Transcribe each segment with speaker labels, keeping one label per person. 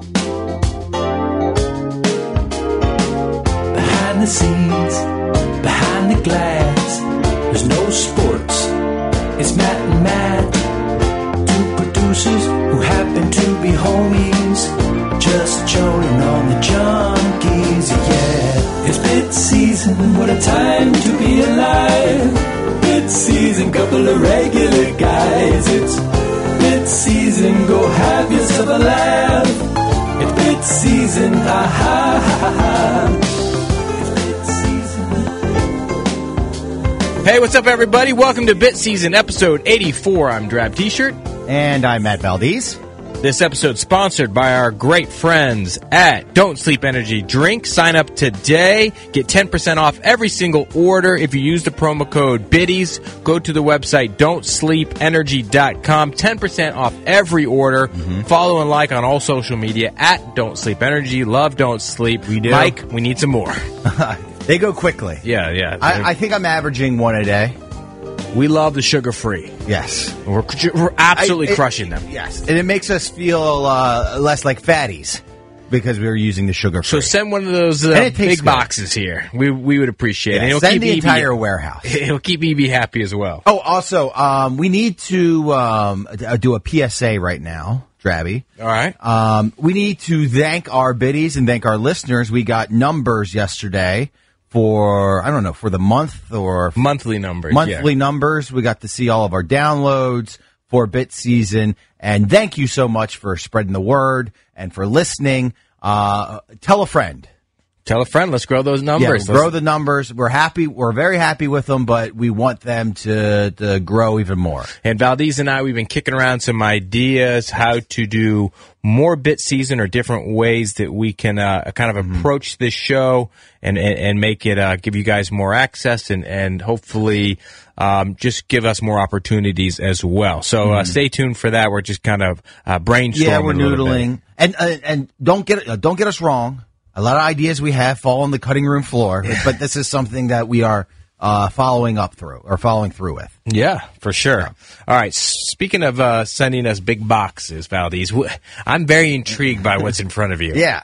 Speaker 1: Behind the scenes, behind the glass, there's no sports. It's Matt and Matt, two producers who happen to be homies, just joining on the junkies, yeah. It's bit season, what a time to be alive. Bit season, couple of regular guys. It's bit season, go have yourself a laugh. It's bit season, ha ha ha ha.
Speaker 2: Hey, what's up, everybody? Welcome to Bit Season, episode 84. I'm Drab T-Shirt.
Speaker 3: And I'm Matt Valdez.
Speaker 2: This episode sponsored by our great friends at Don't Sleep Energy Drink. Sign up today. Get 10% off every single order if you use the promo code BIDDIES. Go to the website don'tsleepenergy.com. 10% off every order. Follow and like on all social media at Don't Sleep Energy. Love Don't Sleep.
Speaker 3: We do.
Speaker 2: Mike, we need some more.
Speaker 3: They go quickly.
Speaker 2: Yeah.
Speaker 3: I think I'm averaging one a day.
Speaker 2: We love the sugar-free.
Speaker 3: Yes.
Speaker 2: We're absolutely crushing them.
Speaker 3: Yes. And it makes us feel less like fatties because we're using the sugar-free.
Speaker 2: So send one of those big boxes here. We would appreciate it.
Speaker 3: It'll send the entire warehouse.
Speaker 2: It'll keep EB happy as well.
Speaker 3: Oh, also, we need to do a PSA right now, Drabby.
Speaker 2: All right.
Speaker 3: We need to thank our biddies and thank our listeners. We got numbers yesterday. For the month or...
Speaker 2: Monthly numbers,
Speaker 3: numbers. We got to see all of our downloads for Bit Season. And thank you so much for spreading the word and for listening. Tell a friend.
Speaker 2: Tell a friend. Let's grow those numbers.
Speaker 3: Yeah, grow the numbers. We're happy. We're very happy with them, but we want them to grow even more.
Speaker 2: And Valdez and I, we've been kicking around some ideas how to do more Bit Season or different ways that we can kind of approach this show and make it give you guys more access and hopefully just give us more opportunities as well. So stay tuned for that. We're just kind of brainstorming.
Speaker 3: Yeah, we're noodling. And don't get us wrong. A lot of ideas we have fall on the cutting room floor, but this is something that we are following through with.
Speaker 2: Yeah, for sure. Yeah. All right. Speaking of sending us big boxes, Valdez, I'm very intrigued by what's in front of you.
Speaker 3: Yeah.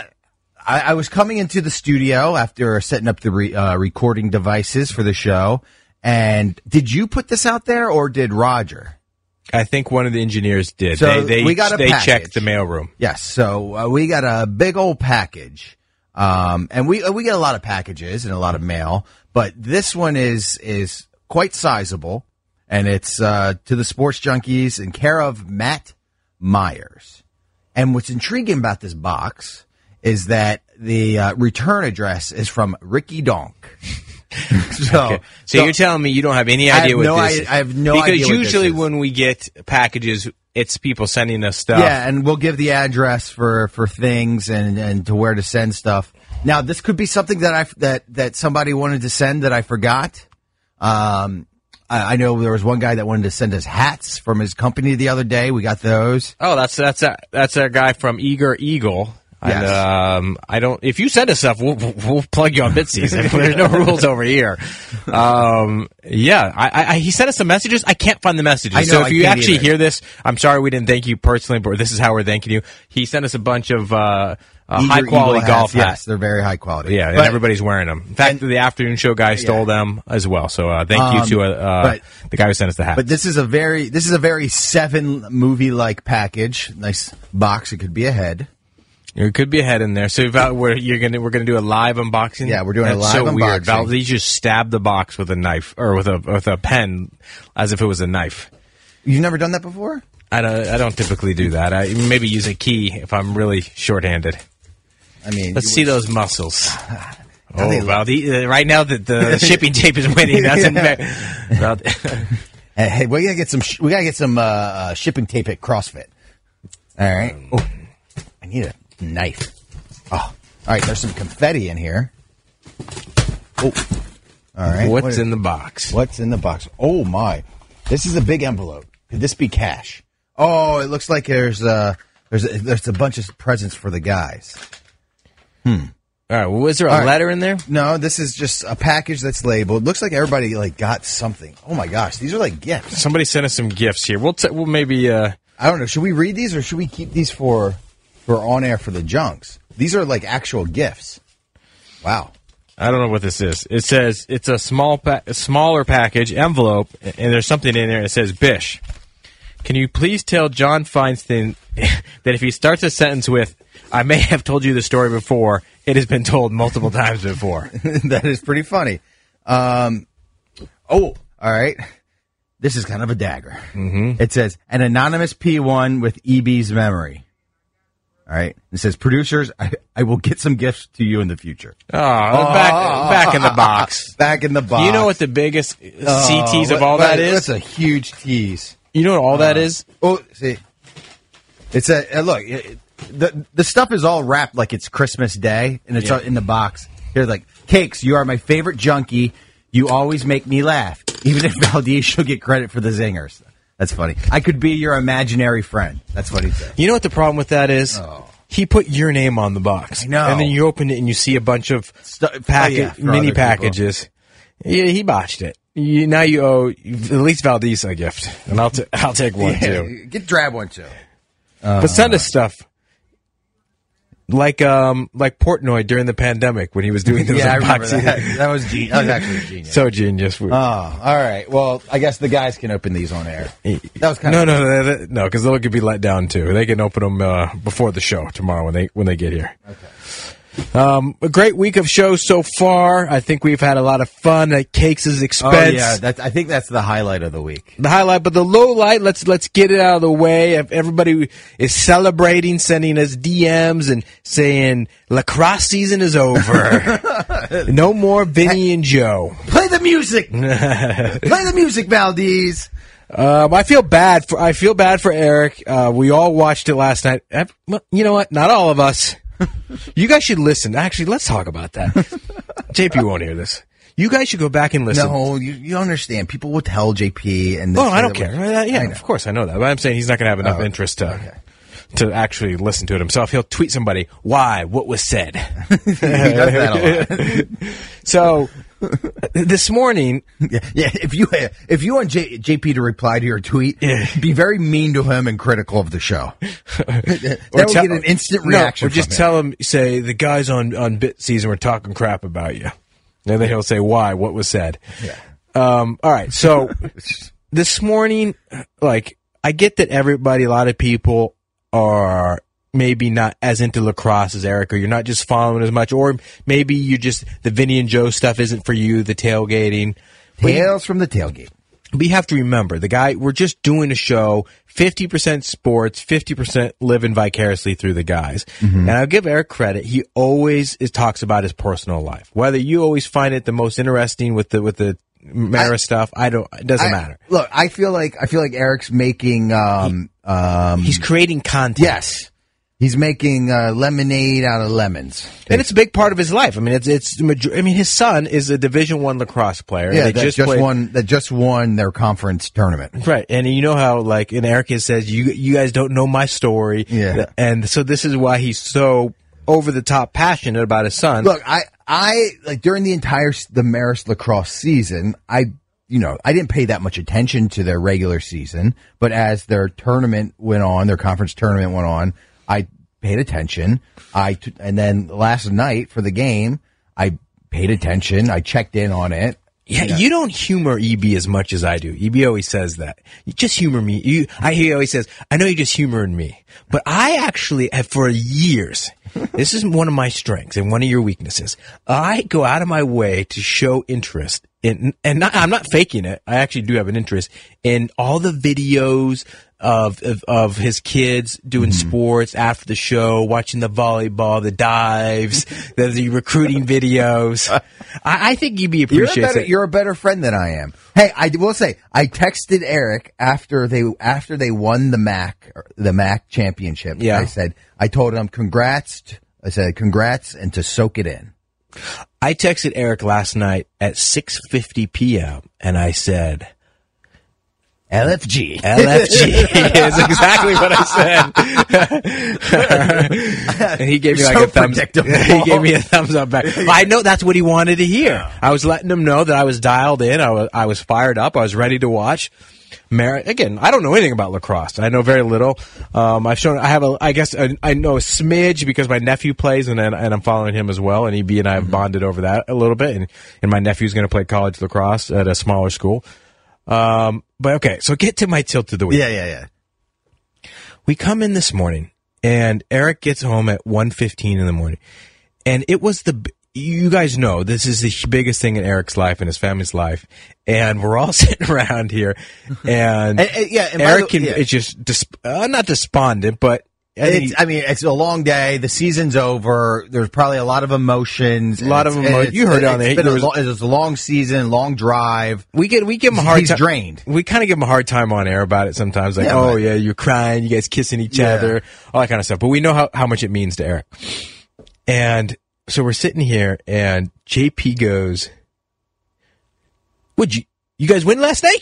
Speaker 3: I was coming into the studio after setting up the recording devices for the show. And did you put this out there or did Roger?
Speaker 2: I think one of the engineers did.
Speaker 3: So
Speaker 2: they checked the mailroom.
Speaker 3: Yes. So we got a big old package. And we get a lot of packages and a lot of mail, but this one is quite sizable, and it's to the Sports Junkies in care of Matt Myers. And what's intriguing about this box is that the return address is from Ricky Donk.
Speaker 2: So you're telling me you don't have any idea what this is?
Speaker 3: I have no idea what this is.
Speaker 2: Because usually when we get packages, it's people sending us stuff.
Speaker 3: Yeah, and we'll give the address for things and to where to send stuff. Now, this could be something that somebody wanted to send that I forgot. I know there was one guy that wanted to send us hats from his company the other day. We got those.
Speaker 2: Oh, that's a guy from Eager Eagle.
Speaker 3: Yes.
Speaker 2: And if you send us stuff, we'll plug you on Bit Season. There's no rules over here. He sent us some messages. I can't find the messages.
Speaker 3: I know,
Speaker 2: so if you actually hear this, I'm sorry we didn't thank you personally, but this is how we're thanking you. He sent us a bunch of high quality golf hats.
Speaker 3: Yes, they're very high quality.
Speaker 2: Yeah, and everybody's wearing them. In fact, the afternoon show guy stole them as well. So thank you to the guy who sent us the hat.
Speaker 3: But this is a very Seven movie-like package. Nice box. It could be a head.
Speaker 2: There could be a head in there. So we're gonna do a live unboxing.
Speaker 3: Yeah, we're doing a live unboxing.
Speaker 2: Weird. Valdez just stabbed the box with a knife or with a pen, as if it was a knife.
Speaker 3: You've never done that before?
Speaker 2: I don't typically do that. I maybe use a key if I'm really shorthanded.
Speaker 3: I mean,
Speaker 2: let's see those muscles. Oh, Valdez! Right now the shipping tape is winning. That's
Speaker 3: Hey, we gotta get some shipping tape at CrossFit. All right. Oh, I need a knife. Oh, all right. There's some confetti in here. Oh, all right.
Speaker 2: What's in the box?
Speaker 3: What's in the box? Oh my! This is a big envelope. Could this be cash? Oh, it looks like there's a bunch of presents for the guys.
Speaker 2: All right. Well, was there a letter in there?
Speaker 3: No, this is just a package that's labeled. Looks like everybody got something. Oh my gosh, these are like gifts.
Speaker 2: Somebody sent us some gifts here. We'll maybe.
Speaker 3: I don't know. Should we read these or should we keep these for? who are on air for the Junks. These are like actual gifts. Wow.
Speaker 2: I don't know what this is. It says it's a smaller package envelope, and there's something in there that says Bish. Can you please tell John Feinstein that if he starts a sentence with, I may have told you the story before, it has been told multiple times before.
Speaker 3: That is pretty funny. All right. This is kind of a dagger. Mm-hmm. It says, an anonymous P1 with EB's memory. All right. It says, producers, I will get some gifts to you in the future.
Speaker 2: Back in the box.
Speaker 3: Back in the box.
Speaker 2: You know what the biggest CTs of all that is?
Speaker 3: That's a huge tease.
Speaker 2: You know what all that is?
Speaker 3: Oh, see. It's look, the stuff is all wrapped like it's Christmas Day, and it's in the box. Here, like, Cakes, you are my favorite junkie. You always make me laugh. Even if Valdez will get credit for the zingers. That's funny. I could be your imaginary friend. That's what he said.
Speaker 2: You know what the problem with that is? He put your name on the box.
Speaker 3: I know.
Speaker 2: And then you open it and you see a bunch of mini packages. Yeah, he botched it. Now you owe at least Valdez a gift. And I'll take one, too.
Speaker 3: Grab one, too.
Speaker 2: But send us stuff. Like Portnoy during the pandemic when he was doing those
Speaker 3: I remember
Speaker 2: unboxing.
Speaker 3: that was actually genius.
Speaker 2: So genius.
Speaker 3: Oh, all right. Well, I guess the guys can open these on air. That was kind of
Speaker 2: no, because they could be let down too. They can open them before the show tomorrow when they get here.
Speaker 3: Okay.
Speaker 2: A great week of shows so far. I think we've had a lot of fun at Cakes' expense.
Speaker 3: Oh, yeah. I think that's the highlight of the week.
Speaker 2: The highlight, but the low light, let's get it out of the way. Everybody is celebrating, sending us DMs and saying lacrosse season is over. No more Vinny and Joe.
Speaker 3: Play the music. Play the music, Valdez.
Speaker 2: I feel bad for Eric. We all watched it last night. Well, you know what? Not all of us. You guys should listen. Actually, let's talk about that. JP won't hear this. You guys should go back and listen.
Speaker 3: No, you understand. People will tell JP. And
Speaker 2: I don't care. Of course, I know that. But I'm saying he's not going to have enough interest to actually listen to it himself. He'll tweet somebody, why, what was said.
Speaker 3: He does that a lot.
Speaker 2: So, this morning...
Speaker 3: Yeah, if you want JP to reply to your tweet, be very mean to him and critical of the show. That will get an instant reaction
Speaker 2: or just tell him, say, the guys on Bit Season were talking crap about you. And then he'll say, why, what was said.
Speaker 3: Yeah.
Speaker 2: All right, so this morning, I get that a lot of people are maybe not as into lacrosse as Eric, or you're not just following as much, or maybe you just, the Vinny and Joe stuff isn't for you, the tailgating.
Speaker 3: Tales from the tailgate.
Speaker 2: But you have to remember, we're just doing a show, 50% sports, 50% living vicariously through the guys. Mm-hmm. And I'll give Eric credit. He always talks about his personal life. Whether you always find it the most interesting with the Mara stuff, it doesn't matter.
Speaker 3: Look, I feel like Eric's making,
Speaker 2: he's creating content.
Speaker 3: Yes. He's making lemonade out of lemons, basically.
Speaker 2: And it's a big part of his life. I mean, his son is a Division I lacrosse player.
Speaker 3: Yeah, that just won their conference tournament.
Speaker 2: Right, and you know how, and Eric says, you guys don't know my story.
Speaker 3: Yeah,
Speaker 2: and so this is why he's so over the top passionate about his son.
Speaker 3: Look, I during the Marist lacrosse season, I didn't pay that much attention to their regular season, but as their tournament went on, their conference tournament went on, I paid attention. And then last night for the game, I paid attention. I checked in on it.
Speaker 2: Yeah, you don't humor EB as much as I do. EB always says that. You just humor me. He always says, I know you're just humoring me. But I actually have for years, this is one of my strengths and one of your weaknesses. I go out of my way to show interest in, I'm not faking it. I actually do have an interest in all the videos of his kids doing sports after the show, watching the volleyball, the dives, the recruiting videos. I think EB appreciates it.
Speaker 3: You're a better friend than I am. Hey, I will say, I texted Eric after they won the MAC championship.
Speaker 2: Yeah.
Speaker 3: I told him congrats. I said congrats and to soak it in.
Speaker 2: I texted Eric last night at 6:50 p.m. and I said,
Speaker 3: LFG
Speaker 2: is exactly what I said. And he gave me a thumbs. He gave me a thumbs up back. I know that's what he wanted to hear. I was letting him know that I was dialed in. I was fired up. I was ready to watch. Again, I don't know anything about lacrosse. I know very little. I know a smidge because my nephew plays, and I'm following him as well. And EB and I have bonded over that a little bit. And my nephew's going to play college lacrosse at a smaller school. But okay, so get to my tilt of the week.
Speaker 3: Yeah.
Speaker 2: We come in this morning, and Eric gets home at 1:15 in the morning, and it was you guys know this is the biggest thing in Eric's life and his family's life, and we're all sitting around here, and Eric is just not despondent, but
Speaker 3: it's a long day. The season's over. There's probably a lot of emotions.
Speaker 2: You heard it on there.
Speaker 3: It was a long season, long drive.
Speaker 2: We give him a hard time.
Speaker 3: He's drained.
Speaker 2: We kind of give him a hard time on air about it sometimes. Like, you're crying. You guys kissing each other. All that kind of stuff. But we know how much it means to Eric. And so we're sitting here, and JP goes, you guys win last night?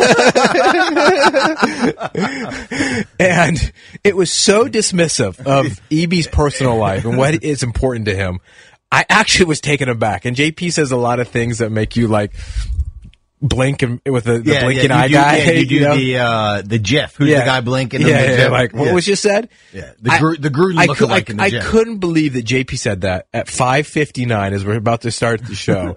Speaker 2: And it was so dismissive of EB's personal life and what is important to him. I actually was taken aback. And JP says a lot of things that make you like blink with the blinking eye guy.
Speaker 3: Yeah, you do the GIF. Who's the guy blinking?
Speaker 2: Like what was just said?
Speaker 3: Yeah, the Gruden lookalike in the GIF.
Speaker 2: I couldn't believe that JP said that at 5:59 as we're about to start the show.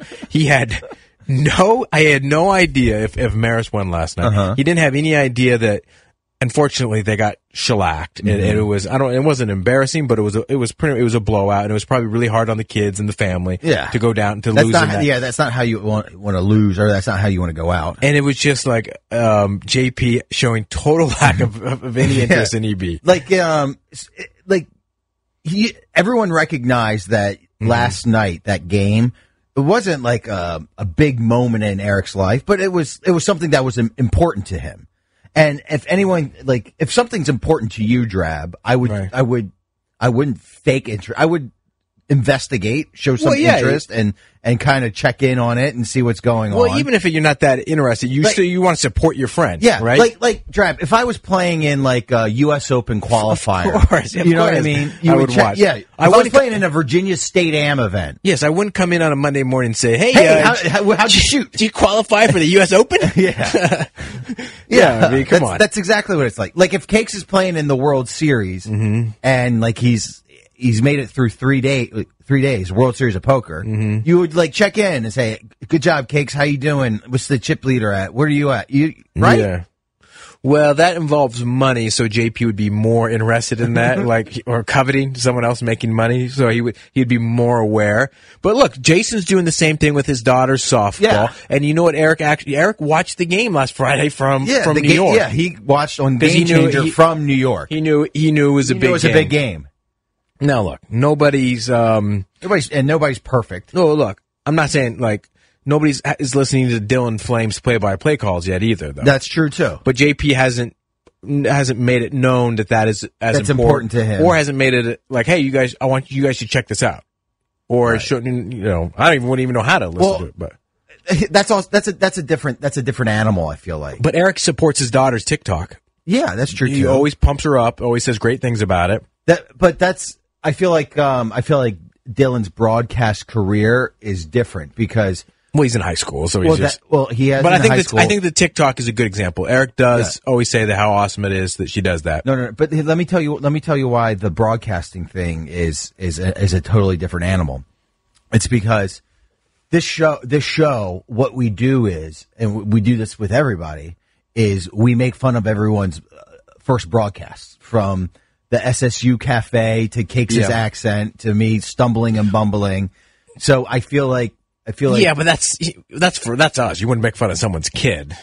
Speaker 2: I had no idea if Maris won last night. He didn't have any idea that, unfortunately, they got shellacked, and it wasn't embarrassing, but it was a blowout, and it was probably really hard on the kids and the family to go down to lose.
Speaker 3: That's not how you want to lose, or that's not how you want to go out.
Speaker 2: And it was just like JP showing total lack of any interest in EB.
Speaker 3: Everyone recognized that last night, that game. It wasn't like a big moment in Eric's life, but it was something that was important to him. And if something's important to you, Drab, I wouldn't fake interest. I would investigate, show some interest, and kind of check in on it and see what's going on.
Speaker 2: Well, even if you're not that interested, you want to support your friend.
Speaker 3: Yeah,
Speaker 2: right?
Speaker 3: Like Drab, if I was playing in like a U.S. Open qualifier,
Speaker 2: of course,
Speaker 3: you know what I mean?
Speaker 2: I would watch.
Speaker 3: Yeah, I was playing in a Virginia State Am event.
Speaker 2: Yes, I wouldn't come in on a Monday morning and say, "Hey,
Speaker 3: how'd you shoot?
Speaker 2: Do you qualify for the U.S. Open?"
Speaker 3: Yeah.
Speaker 2: I mean, come on.
Speaker 3: That's exactly what it's like. Like if Cakes is playing in the World Series and like he's made it through 3 days, World Series of Poker, you would like check in and say, "Good job, Cakes. How you doing? What's the chip leader at? Where are you at?" Right?
Speaker 2: Yeah. Well, that involves money, so JP would be more interested in that, or coveting someone else making money, so he'd be more aware. But look, Jason's doing the same thing with his daughter's softball, and you know what? Eric watched the game last Friday from New York.
Speaker 3: Yeah, he watched on Game Changer from New York.
Speaker 2: He knew it was a big game. Now look, nobody's
Speaker 3: perfect.
Speaker 2: No, look, I'm not saying like. Nobody is listening to Dylan Flame's play-by-play calls yet either, though.
Speaker 3: That's true too.
Speaker 2: But JP hasn't made it known that's
Speaker 3: important to him,
Speaker 2: or hasn't made it like, "Hey, you guys, I want you guys to check this out," or shouldn't I wouldn't even know how to listen to it. But
Speaker 3: that's a different animal. I feel like.
Speaker 2: But Eric supports his daughter's TikTok.
Speaker 3: Yeah, that's true too.
Speaker 2: He always pumps her up. Always says great things about it.
Speaker 3: I feel like Dylan's broadcast career is different because.
Speaker 2: Well, he's in high school, so he has.
Speaker 3: But
Speaker 2: I think the TikTok is a good example. Eric does always say how awesome it is that she does that.
Speaker 3: No. But let me tell you why the broadcasting thing is a totally different animal. It's because this show, what we do is, and we do this with everybody, is we make fun of everyone's first broadcasts, from the SSU cafe to Cakes' accent to me stumbling and bumbling. So I feel like.
Speaker 2: Yeah, but that's us. You wouldn't make fun of someone's kid.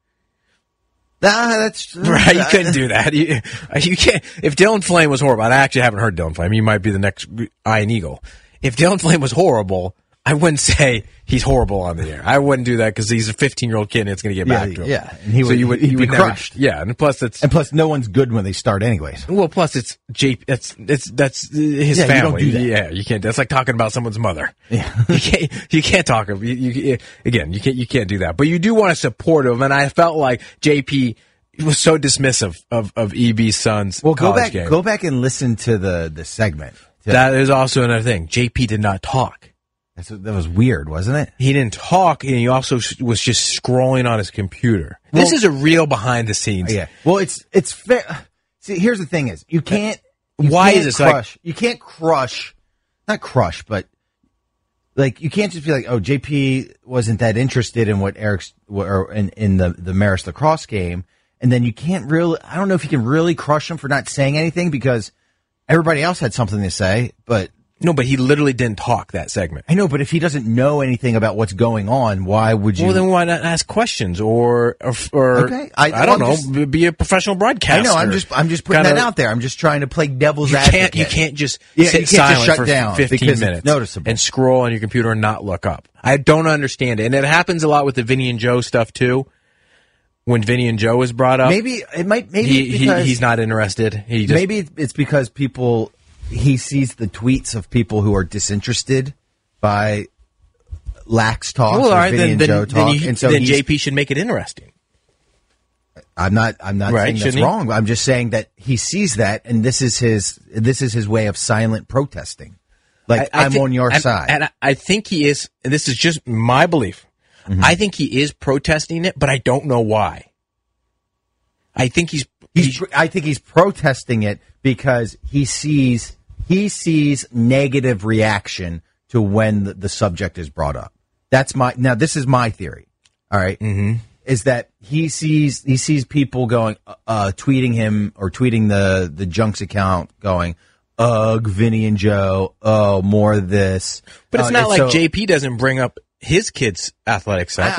Speaker 3: That's
Speaker 2: right. You couldn't do that. You can't. If Dylan Flame was horrible, I actually haven't heard Dylan Flame. He might be the next Iron Eagle. If Dylan Flame was horrible, I wouldn't say he's horrible on the air. I wouldn't do that because he's a 15-year-old kid and it's going to get back to him.
Speaker 3: Yeah, and he would be crushed.
Speaker 2: Yeah, and plus
Speaker 3: no one's good when they start anyways.
Speaker 2: Well, plus it's that's his family.
Speaker 3: You don't do that.
Speaker 2: Yeah, you can't. That's like talking about someone's mother.
Speaker 3: Yeah,
Speaker 2: you can't talk. You can't do that. But you do want to support him, and I felt like JP was so dismissive of EB's son's college game.
Speaker 3: Go back and listen to the segment.
Speaker 2: That is also another thing. JP did not talk.
Speaker 3: That was weird, wasn't it?
Speaker 2: He didn't talk, and he also was just scrolling on his computer. This is a real behind the scenes.
Speaker 3: Yeah. Well, it's fair. See, here's the thing: is you can't.
Speaker 2: Why is this
Speaker 3: crush? You can't crush, not crush, but like you can't just be like, oh, JP wasn't that interested in what Eric's or in the Marist lacrosse game, and then you can't really. I don't know if you can really crush him for not saying anything because everybody else had something to say, but.
Speaker 2: No, but he literally didn't talk that segment.
Speaker 3: I know, but if he doesn't know anything about what's going on, why would you?
Speaker 2: Well, then why not ask questions or
Speaker 3: okay.
Speaker 2: I don't know, be a professional broadcaster.
Speaker 3: I know. I'm just putting that out there. I'm just trying to play devil's advocate.
Speaker 2: You can't just sit silent for 15 minutes
Speaker 3: it's noticeable.
Speaker 2: and scroll on your computer and not look up. I don't understand it, and it happens a lot with the Vinny and Joe stuff too. When Vinny and Joe is brought up,
Speaker 3: maybe
Speaker 2: he's not interested.
Speaker 3: Maybe it's because people. He sees the tweets of people who are disinterested by Lax talk or Vinny and Joe talk, and so
Speaker 2: JP should make it interesting.
Speaker 3: I'm not saying that's wrong. I'm just saying that he sees that, and this is his way of silent protesting. Like I'm on your side,
Speaker 2: and I think he is. And this is just my belief. Mm-hmm. I think he is protesting it, but I don't know why. I think I think he's protesting it because he sees negative reaction to when the subject is brought up. This is my theory. All right. Mm-hmm. Is that he sees people going, tweeting him or tweeting the Junks account going, ugh, Vinny and Joe, oh, more of this. But it's not like JP doesn't bring up his kids' athletic stuff.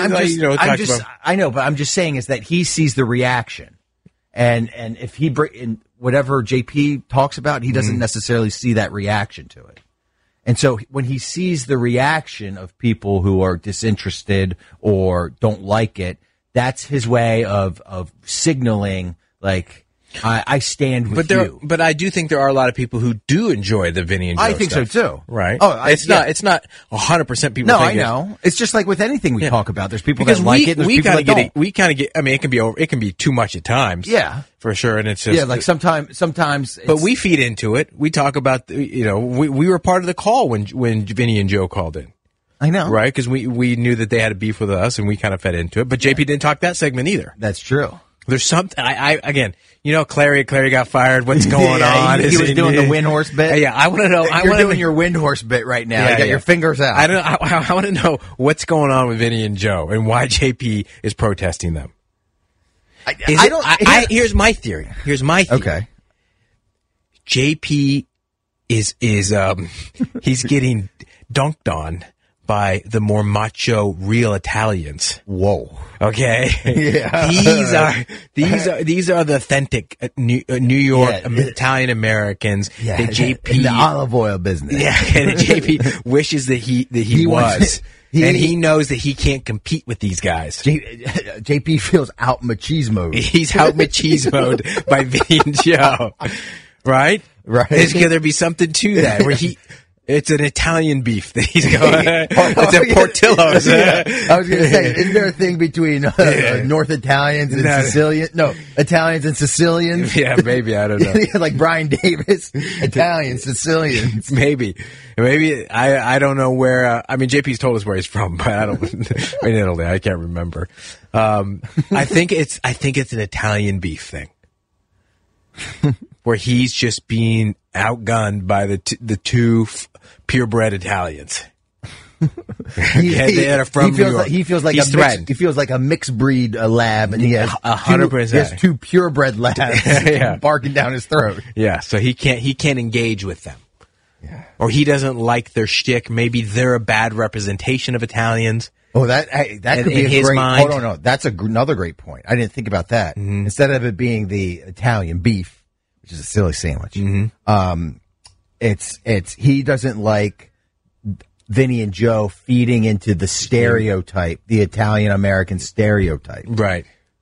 Speaker 3: I know, but I'm just saying is that he sees the reaction. And if he in whatever JP talks about, he doesn't necessarily see that reaction to it. And so when he sees the reaction of people who are disinterested or don't like it, that's his way of signaling like I stand with you.
Speaker 2: But I do think there are a lot of people who do enjoy the Vinny and Joe
Speaker 3: I think
Speaker 2: stuff.
Speaker 3: so too.
Speaker 2: Right? Oh, it's not 100% people.
Speaker 3: No, I know. It's just like with anything we talk about. There's people that like it. There's people that don't.
Speaker 2: We kind of get. I mean, it can be too much at times.
Speaker 3: Yeah,
Speaker 2: for sure. And it's just
Speaker 3: like sometimes.
Speaker 2: But we feed into it. We talk about we were part of the call when Vinny and Joe called in.
Speaker 3: I know,
Speaker 2: right? Because we knew that they had a beef with us, and we kind of fed into it. But JP didn't talk that segment either.
Speaker 3: That's true.
Speaker 2: There's something. Again, Clary got fired. What's going on?
Speaker 3: He was doing the Windhorse bit.
Speaker 2: Yeah, I want to know.
Speaker 3: You're doing your Windhorse bit right now. You got your fingers out.
Speaker 2: I want to know what's going on with Vinny and Joe and why JP is protesting them. Here's my theory.
Speaker 3: Okay.
Speaker 2: JP is he's getting dunked on by the more macho real Italians.
Speaker 3: Whoa.
Speaker 2: Okay.
Speaker 3: Yeah.
Speaker 2: these are the authentic New York Italian Americans that JP
Speaker 3: in the olive oil business.
Speaker 2: Yeah, and JP wishes that he was. And he knows that he can't compete with these guys.
Speaker 3: JP feels out machismo.
Speaker 2: He's out machismoed by Vinny and Joe. Right?
Speaker 3: Right.
Speaker 2: Can there be something to that where it's an Italian beef that he's going. It's a Portillo's.
Speaker 3: I was going to say, isn't there a thing between North Italians and Sicilians? No, Italians and Sicilians.
Speaker 2: Yeah, maybe, I don't know.
Speaker 3: Like Brian Davis, Italians, Sicilians.
Speaker 2: Maybe. I don't know where. JP's told us where he's from, but I don't. In Italy, I can't remember. I think it's an Italian beef thing. Where he's just being outgunned by the two purebred Italians. He feels like
Speaker 3: he feels like a mixed breed lab, and he has
Speaker 2: 100%.
Speaker 3: He has two purebred labs barking down his throat.
Speaker 2: Yeah, so he can't engage with them.
Speaker 3: Yeah.
Speaker 2: Or he doesn't like their shtick. Maybe they're a bad representation of Italians.
Speaker 3: Oh, that could be a great mind. Hold on, that's another great point. I didn't think about that. Mm-hmm. Instead of it being the Italian beef, which is a silly sandwich.
Speaker 2: Mm-hmm.
Speaker 3: It's he doesn't like Vinny and Joe feeding into the stereotype, the Italian American stereotype.
Speaker 2: Right.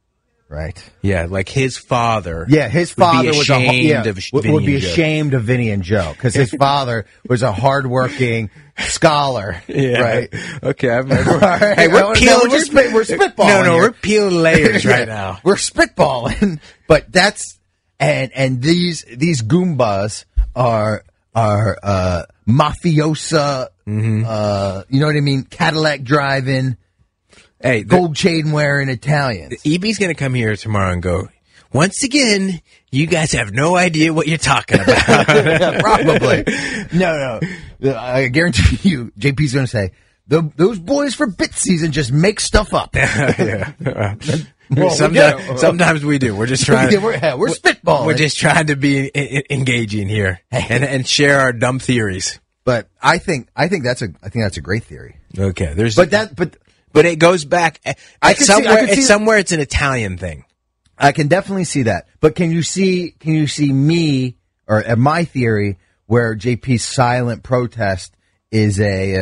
Speaker 2: Yeah, like his father.
Speaker 3: Yeah, his father would be
Speaker 2: ashamed
Speaker 3: of Vinny and Joe because his father was a hardworking scholar.
Speaker 2: Yeah.
Speaker 3: Right.
Speaker 2: Okay.
Speaker 3: All right. Hey, we're spitballing.
Speaker 2: No, we're peeling layers right now.
Speaker 3: We're spitballing, but that's. And these Goombas are mafiosa you know what I mean? Cadillac driving,
Speaker 2: Hey,
Speaker 3: gold chain wearing Italians.
Speaker 2: EB's going to come here tomorrow and go, once again, you guys have no idea what you're talking about.
Speaker 3: Probably. No. I guarantee you, JP's going to say, those boys for bit season just make stuff up.
Speaker 2: Well, sometimes we do. We're just trying.
Speaker 3: We're spitballing.
Speaker 2: We're just trying to be engaging here and share our dumb theories.
Speaker 3: But I think that's a great theory.
Speaker 2: Okay,
Speaker 3: But
Speaker 2: it goes back. Somewhere it's an Italian thing.
Speaker 3: I can definitely see that. But can you see me or my theory where JP's silent protest is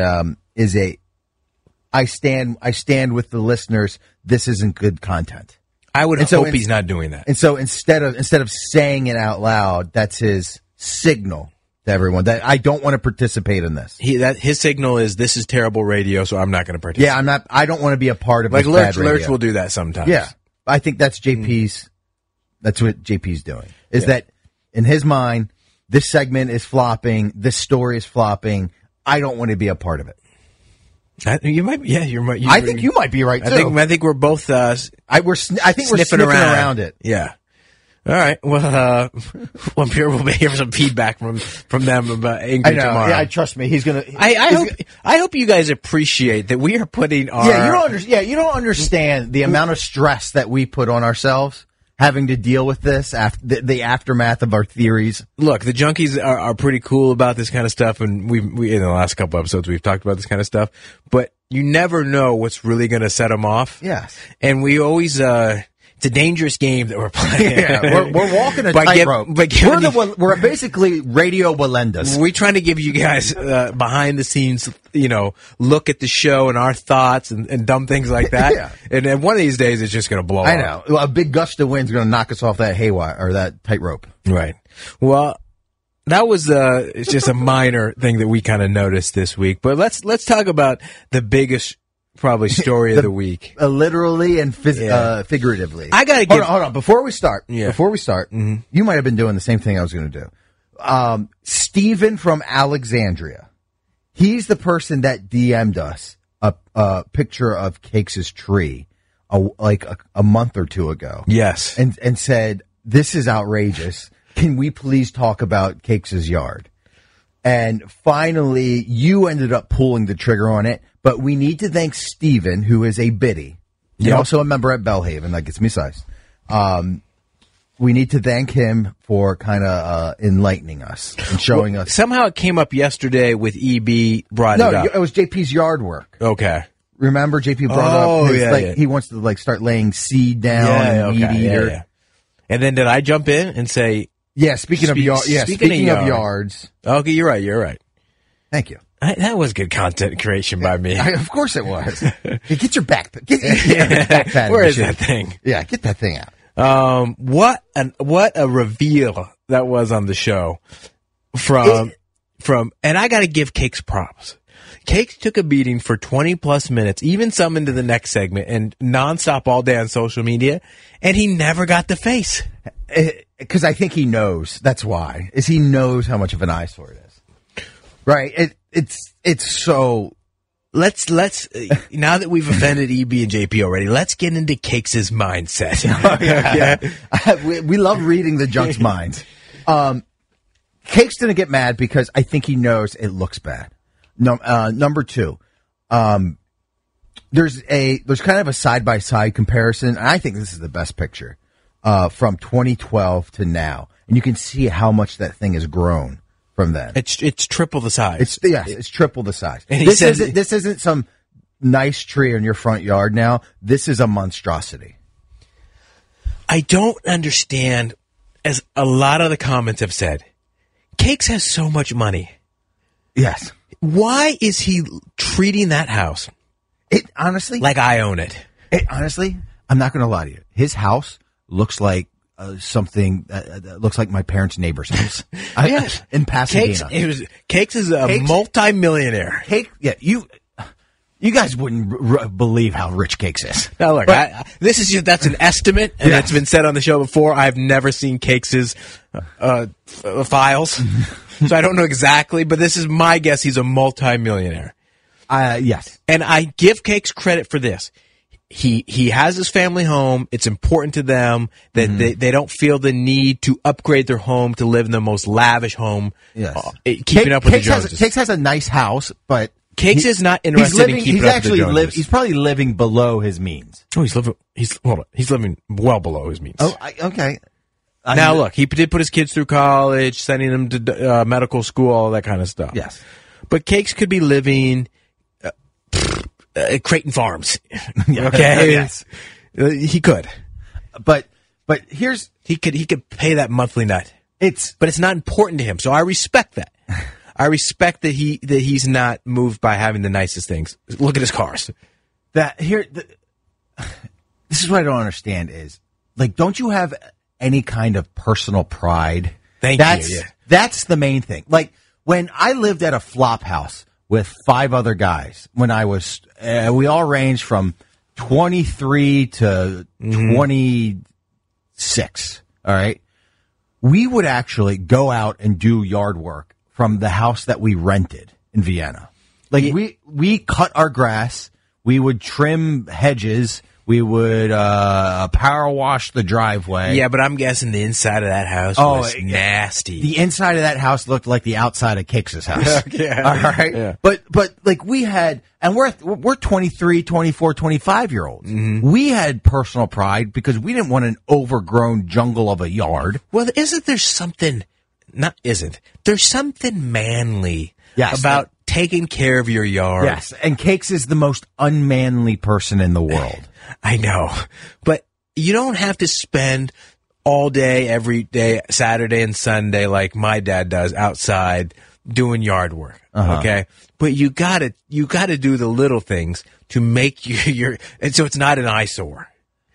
Speaker 3: I stand with the listeners. This isn't good content.
Speaker 2: I would hope he's not doing that.
Speaker 3: And so instead of saying it out loud, that's his signal to everyone that I don't want to participate in this.
Speaker 2: His signal is this is terrible radio, so I'm not going to participate.
Speaker 3: Yeah, I don't want to be a part of
Speaker 2: like
Speaker 3: this bad radio.
Speaker 2: Lurch will do that sometimes.
Speaker 3: Yeah, I think that's JP's. That's what JP's doing. That in his mind, this segment is flopping. This story is flopping. I don't want to be a part of it.
Speaker 2: You might be. Yeah, you're right.
Speaker 3: I think you might be right too.
Speaker 2: I think we're both. I think we're
Speaker 3: sniffing around it.
Speaker 2: Yeah. All right. Well, I'm sure we'll hear some feedback from them about Ingrid tomorrow.
Speaker 3: Yeah, trust me. He's gonna.
Speaker 2: I hope you guys appreciate that we are putting our.
Speaker 3: You don't understand the amount of stress that we put on ourselves having to deal with this after the aftermath of our theories.
Speaker 2: Look, the junkies are pretty cool about this kind of stuff, and we in the last couple episodes we've talked about this kind of stuff. But you never know what's really going to set them off.
Speaker 3: Yes,
Speaker 2: and we always. It's a dangerous game that we're playing.
Speaker 3: Yeah, we're walking a tightrope. We're basically Radio Walendas.
Speaker 2: We're trying to give you guys behind the scenes, look at the show and our thoughts and dumb things like that.
Speaker 3: Yeah.
Speaker 2: And then one of these days it's just going to blow up.
Speaker 3: I know. Well, a big gust of wind's going to knock us off that haywire or that tightrope.
Speaker 2: Right. Well, that was it's just a minor thing that we kind of noticed this week. But let's talk about the biggest probably story of the week.
Speaker 3: Literally and figuratively.
Speaker 2: I got to give...
Speaker 3: Hold on. Before we start,
Speaker 2: mm-hmm.
Speaker 3: You might have been doing the same thing I was going to do. Stephen from Alexandria. He's the person that DM'd us a picture of Cakes' tree a month or two ago.
Speaker 2: Yes.
Speaker 3: And said, this is outrageous. Can we please talk about Cakes' yard? And finally, you ended up pulling the trigger on it. But we need to thank Steven, who is a biddy. He's also a member at Bellhaven. That gets me sized. We need to thank him for kind of enlightening us and showing us.
Speaker 2: Somehow it came up yesterday with EB brought it up.
Speaker 3: No, it was JP's yard work.
Speaker 2: Okay.
Speaker 3: Remember, JP brought up he wants to start laying seed down and weed eater.
Speaker 2: Yeah. And then did I jump in and say...
Speaker 3: Yeah, speaking of yards.
Speaker 2: Okay, you're right.
Speaker 3: Thank you.
Speaker 2: That was good content creation by me.
Speaker 3: Of course it was. Get your backpack. Backpack.
Speaker 2: Where is that thing?
Speaker 3: Yeah, get that thing out.
Speaker 2: What a reveal that was on the show from, and I got to give Cakes props. Cakes took a beating for 20 plus minutes, even some into the next segment, and nonstop all day on social media, and he never got the face.
Speaker 3: Because I think he knows. That's why. He knows how much of an eyesore it is. Right. It's so.
Speaker 2: Let's now that we've offended EB and JP already, let's get into Cakes' mindset.
Speaker 3: We love reading the junk's minds. Cakes didn't get mad because I think he knows it looks bad. Number two, there's kind of a side by side comparison. And I think this is the best picture from 2012 to now, and you can see how much that thing has grown. From then,
Speaker 2: it's triple the size.
Speaker 3: It's triple the size. This isn't some nice tree in your front yard. Now this is a monstrosity.
Speaker 2: I don't understand, as a lot of the comments have said, Cakes has so much money.
Speaker 3: Yes.
Speaker 2: Why is he treating that house?
Speaker 3: It honestly,
Speaker 2: like I own it.
Speaker 3: Honestly, I'm not going to lie to you. His house looks like. Something that looks like my parents' neighbor's house in Pasadena.
Speaker 2: Cakes is a multi-millionaire.
Speaker 3: You guys wouldn't believe how rich Cakes is.
Speaker 2: Now look, that's an estimate, and it's been said on the show before. I've never seen Cakes' files, so I don't know exactly, but this is my guess. He's a multimillionaire.
Speaker 3: Yes.
Speaker 2: And I give Cakes credit for this. He has his family home. It's important to them that they don't feel the need to upgrade their home to live in the most lavish home.
Speaker 3: Yes.
Speaker 2: Keeping up with the Joneses.
Speaker 3: Cakes has a nice house, but
Speaker 2: Cakes is not interested in keeping up with the Joneses.
Speaker 3: He's probably living below his means.
Speaker 2: Oh, he's living well below his means.
Speaker 3: Oh, okay.
Speaker 2: Now look, he did put his kids through college, sending them to medical school, all that kind of stuff.
Speaker 3: Yes.
Speaker 2: But Cakes could be living Creighton Farms. Okay.
Speaker 3: Yes.
Speaker 2: He could.
Speaker 3: But here's
Speaker 2: he could pay that monthly nut. But it's not important to him. So I respect that. I respect that he's not moved by having the nicest things. Look at his cars.
Speaker 3: This is what I don't understand is, like, don't you have any kind of personal pride?
Speaker 2: Thank you. Yeah.
Speaker 3: That's the main thing. Like, when I lived at a flop house with 5 other guys, when I was, we all ranged from 23 to 26. All right. We would actually go out and do yard work from the house that we rented in Vienna. Like, we cut our grass. We would trim hedges. We would power wash the driveway.
Speaker 2: Yeah, but I'm guessing the inside of that house was nasty.
Speaker 3: The inside of that house looked like the outside of Cakes' house.
Speaker 2: Yeah.
Speaker 3: All right?
Speaker 2: Yeah.
Speaker 3: But like, we had, and we're 23, 24, 25-year-olds. Mm-hmm. We had personal pride because we didn't want an overgrown jungle of a yard.
Speaker 2: Well, there's something manly about taking care of your yard.
Speaker 3: Yes, and Cakes is the most unmanly person in the world.
Speaker 2: I know, but you don't have to spend all day, every day, Saturday and Sunday, like my dad does, outside doing yard work. Okay, but you gotta do the little things to make and so it's not an eyesore.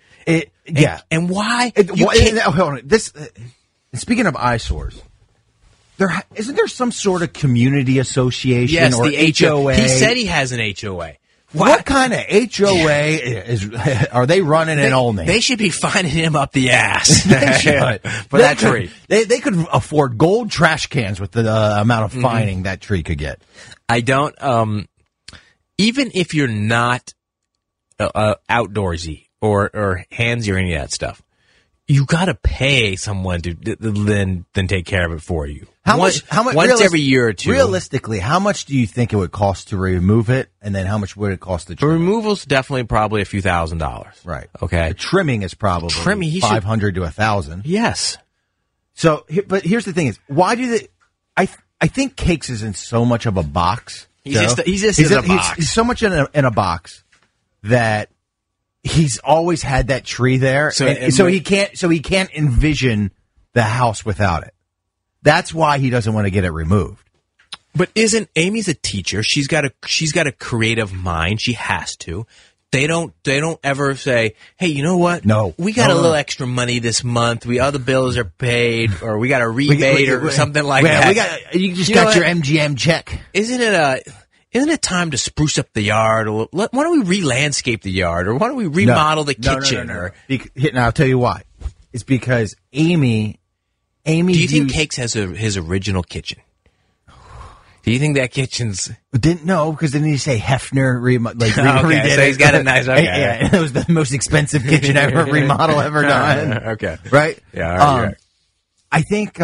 Speaker 2: And why?
Speaker 3: Hold on. Speaking of eyesores. Isn't there some sort of community association?
Speaker 2: Yes,
Speaker 3: or
Speaker 2: the
Speaker 3: HOA?
Speaker 2: He said he has an HOA.
Speaker 3: What kind of HOA are they running in Olney?
Speaker 2: They should be finding him up the ass for
Speaker 3: that
Speaker 2: tree.
Speaker 3: They could afford gold trash cans with the amount of fining that tree could get.
Speaker 2: I don't. Even if you're not outdoorsy or handsy or any of that stuff, you got to pay someone to then take care of it for you.
Speaker 3: How much?
Speaker 2: Once every year or two.
Speaker 3: Realistically, how much do you think it would cost to remove it, and then how much would it cost to trim?
Speaker 2: The removal's definitely probably a few $1,000s.
Speaker 3: Right.
Speaker 2: Okay.
Speaker 3: The trimming is probably $500 to $1,000.
Speaker 2: Yes.
Speaker 3: So, but here's the thing: is why do they? I think Cakes is in so much of a box.
Speaker 2: He's just in a box.
Speaker 3: He's so much in a box that he's always had that tree there, so he can't envision the house without it. That's why he doesn't want to get it removed.
Speaker 2: But isn't Amy's a teacher? She's got a creative mind. She has to. They don't ever say, "Hey, you know what?
Speaker 3: No,
Speaker 2: we got a little extra money this month. All the bills are paid, or we got a rebate or something like that."
Speaker 3: You just got your MGM check.
Speaker 2: Isn't it time to spruce up the yard? Or why don't we re-landscape the yard? Or why don't we remodel the kitchen?
Speaker 3: No. Now, I'll tell you why. It's because Amy.
Speaker 2: Do you think Cakes has his original kitchen? Do you think that kitchen's...
Speaker 3: Didn't know, because didn't he say Hefner redid
Speaker 2: okay, so he's got a nice... Okay.
Speaker 3: Yeah, it was the most expensive kitchen remodel ever done.
Speaker 2: Okay.
Speaker 3: Right?
Speaker 2: Yeah, all right.
Speaker 3: I think...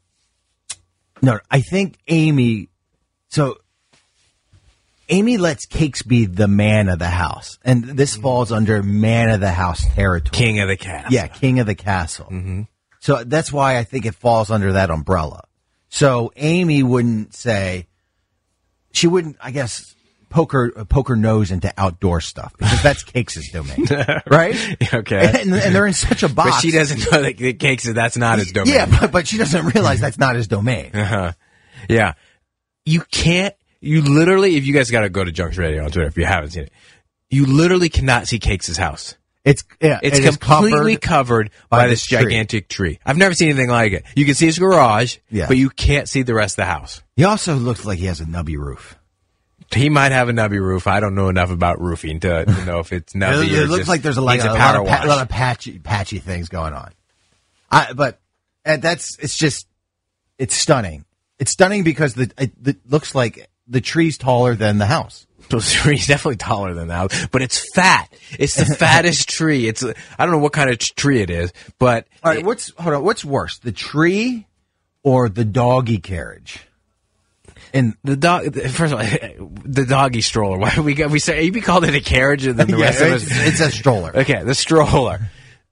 Speaker 3: I think Amy... So... Amy lets Cakes be the man of the house. And this falls under man of the house territory.
Speaker 2: King of the castle.
Speaker 3: Yeah, king of the castle.
Speaker 2: Mm-hmm.
Speaker 3: So that's why I think it falls under that umbrella. So Amy wouldn't say, she wouldn't, I guess, poke her nose into outdoor stuff, because that's Cakes' domain. Right?
Speaker 2: Okay.
Speaker 3: And they're in such a box.
Speaker 2: But she doesn't know that Cakes, that's not his domain.
Speaker 3: Yeah, but she doesn't realize that's not his domain.
Speaker 2: Uh-huh. Yeah. You literally, if you guys got to go to Junction Radio on Twitter if you haven't seen it, you literally cannot see Cakes' house.
Speaker 3: It's
Speaker 2: completely covered by this gigantic tree. I've never seen anything like it. You can see his garage, but you can't see the rest of the house.
Speaker 3: He also looks like he has a nubby roof.
Speaker 2: He might have a nubby roof. I don't know enough about roofing to know if it's nubby or
Speaker 3: it looks like there's a lot of patchy things going on. It's stunning. It's stunning because it looks like the tree's taller than the house.
Speaker 2: The tree's definitely taller than that, but it's fat. It's the fattest tree. I don't know what kind of tree it is, but
Speaker 3: all right. What's worse, the tree or the doggy carriage? And
Speaker 2: the dog. First of all, the doggy stroller. Why do we say you called it a carriage and then the rest of
Speaker 3: it's a stroller.
Speaker 2: Okay, the stroller.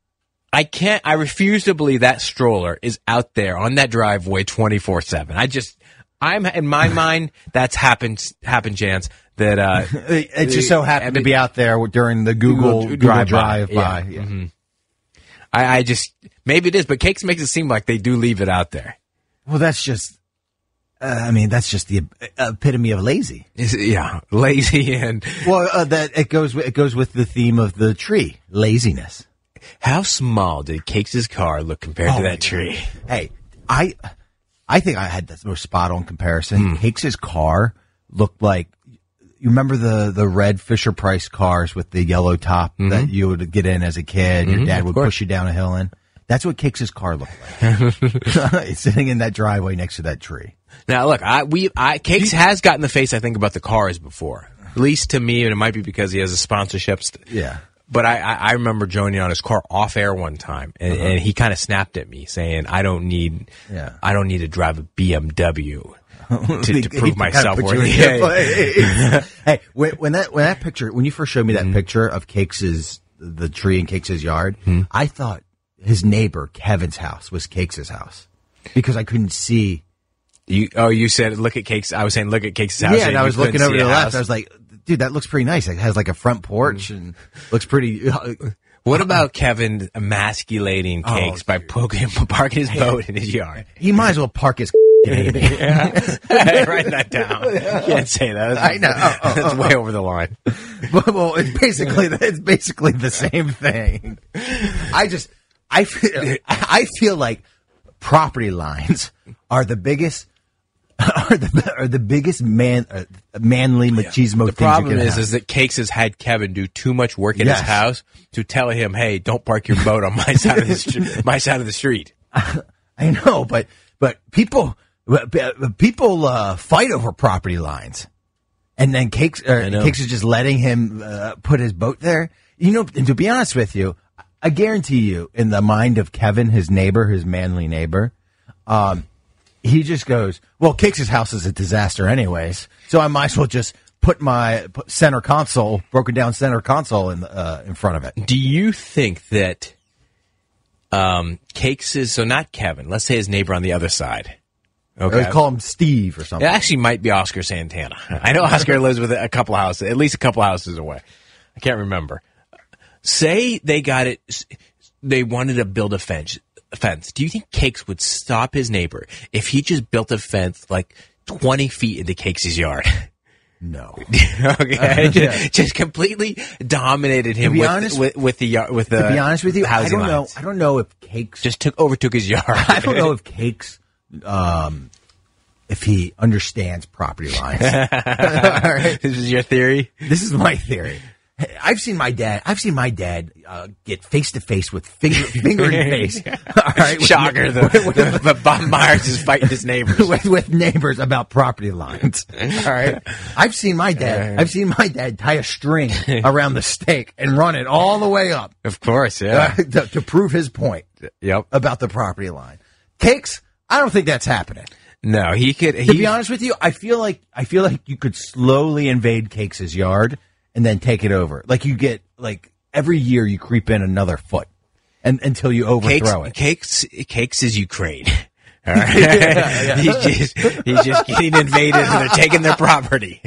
Speaker 2: I refuse to believe that stroller is out there on that driveway 24/7. I'm in my mind that's happened chance that
Speaker 3: it just so happened to be out there during the Google drive by.
Speaker 2: Yeah.
Speaker 3: Yeah.
Speaker 2: Mm-hmm. I just maybe it is, but Cakes makes it seem like they do leave it out there.
Speaker 3: Well, that's just. That's just the epitome of lazy.
Speaker 2: Yeah, lazy and
Speaker 3: that it goes with the theme of the tree, laziness.
Speaker 2: How small did Cakes' car look compared to that tree?
Speaker 3: Hey, I think I had the most spot on comparison. Cakes' car looked like, you remember the red Fisher Price cars with the yellow top that you would get in as a kid. Your dad would push you down a hill in. That's what Cakes' car looked like. Sitting in that driveway next to that tree.
Speaker 2: Now, look, Cakes has gotten the face, I think, about the cars before. At least to me, and it might be because he has a sponsorship.
Speaker 3: Yeah.
Speaker 2: But I remember joining on his car off air one time, and he kind of snapped at me saying, I don't need to drive a BMW to prove myself worthy.
Speaker 3: Hey, when you first showed me that picture of the tree in Cakes' yard, I thought his neighbor Kevin's house was Cakes' house because I couldn't see.
Speaker 2: You said look at Cakes. I was saying look at Cakes' house.
Speaker 3: Yeah, and I was looking over to the left. I was like, dude, that looks pretty nice. It has like a front porch and looks pretty.
Speaker 2: What about Kevin emasculating Cakes by parking his boat in his yard?
Speaker 3: He might as well park his.
Speaker 2: Hey, write that down. You can't say that.
Speaker 3: I know.
Speaker 2: That's way over the line.
Speaker 3: Well, it's basically the same thing. I feel like property lines are the biggest. Are the biggest manly machismo.
Speaker 2: The problem is that Cakes has had Kevin do too much work in his house to tell him, "Hey, don't park your boat on my side of the street."
Speaker 3: I know, but people fight over property lines, and then Cakes is just letting him put his boat there. You know, and to be honest with you, I guarantee you, in the mind of Kevin, his neighbor, his manly neighbor, he just goes, well, Cakes' house is a disaster anyways, so I might as well just put my broken down center console in front of it.
Speaker 2: Do you think that Cakes' so not Kevin, let's say his neighbor on the other side. Okay.
Speaker 3: They call him Steve or something.
Speaker 2: It actually might be Oscar Santana. I know Oscar lives with at least a couple houses away. I can't remember. Say they wanted to build a fence. Do you think Cakes would stop his neighbor if he just built a fence like 20 feet into Cakes' yard?
Speaker 3: No.
Speaker 2: Okay. Just completely dominated him with the
Speaker 3: To be honest with you, I don't know if Cakes
Speaker 2: just overtook his yard.
Speaker 3: I don't know if Cakes if he understands property lines. All
Speaker 2: right. This is your theory?
Speaker 3: This is my theory. I've seen my dad get face to face with finger in face. All right,
Speaker 2: shocker! The Bob Myers is fighting his neighbors
Speaker 3: with neighbors about property lines. All right, I've seen my dad tie a string around the stake and run it all the way up.
Speaker 2: Of course, yeah,
Speaker 3: to prove his point.
Speaker 2: Yep.
Speaker 3: About the property line. Cakes, I don't think that's happening.
Speaker 2: No, he could.
Speaker 3: To be honest with you, I feel like you could slowly invade Cakes' yard and then take it over. Like you get every year you creep in another foot until you overthrow it.
Speaker 2: Cakes is Ukraine. All right. Yeah. He's just getting invaded and they're taking their property.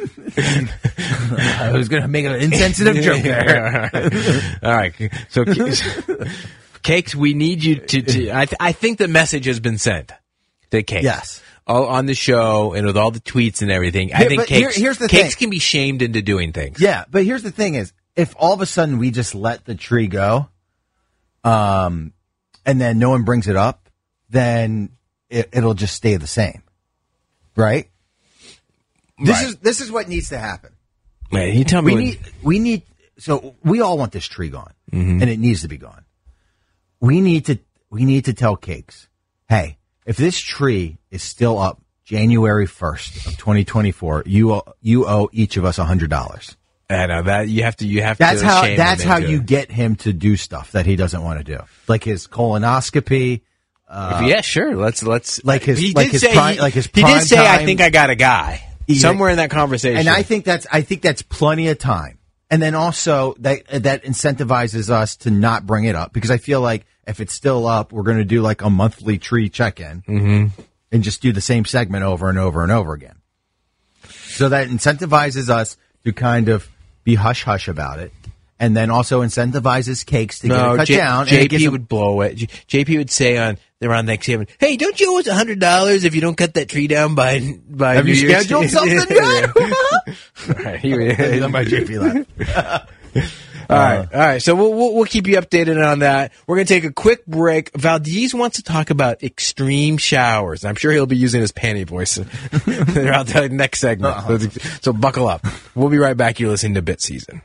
Speaker 3: I was going to make an insensitive joke there.
Speaker 2: All right. So Cakes, we need you to I think the message has been sent to Cakes.
Speaker 3: Yes.
Speaker 2: On the show and with all the tweets and everything. I think Cakes can be shamed into doing things.
Speaker 3: Yeah, but here's the thing is, if all of a sudden we just let the tree go, and then no one brings it up, then it'll just stay the same. Right? This is what needs to happen.
Speaker 2: Man, you tell me
Speaker 3: so we all want this tree gone, and it needs to be gone. We need to tell Cakes, hey, if this tree is still up January 1st of 2024, you owe each of us $100.
Speaker 2: I know that you have to.
Speaker 3: That's how.
Speaker 2: shame
Speaker 3: That's
Speaker 2: him
Speaker 3: how
Speaker 2: into
Speaker 3: you
Speaker 2: it.
Speaker 3: get him to do stuff that he doesn't want to do, like his colonoscopy.
Speaker 2: Yeah, sure. Let's
Speaker 3: Like his-
Speaker 2: He
Speaker 3: like
Speaker 2: did
Speaker 3: his
Speaker 2: say
Speaker 3: prime-
Speaker 2: he,
Speaker 3: like his
Speaker 2: he
Speaker 3: prime
Speaker 2: did say I
Speaker 3: time-
Speaker 2: think I got a guy somewhere in that conversation.
Speaker 3: And I think that's plenty of time. And then also that incentivizes us to not bring it up, because I feel like if it's still up, we're going to do like a monthly tree check-in and just do the same segment over and over and over again. So that incentivizes us to kind of be hush-hush about it. And then also incentivizes Cakes to get it cut down. And it gives
Speaker 2: JP
Speaker 3: him-
Speaker 2: would blow it. JP would say around Thanksgiving, "Hey, don't you owe us $100 if you don't cut that tree down by
Speaker 3: Have
Speaker 2: New
Speaker 3: you
Speaker 2: Year's?"
Speaker 3: scheduled something yet?
Speaker 2: Right, he would-
Speaker 3: My JP laugh.
Speaker 2: All right. So we'll keep you updated on that. We're going to take a quick break. Valdez wants to talk about extreme showers. I'm sure he'll be using his panty voice throughout the next segment. So buckle up. We'll be right back. You're listening to Bit Season.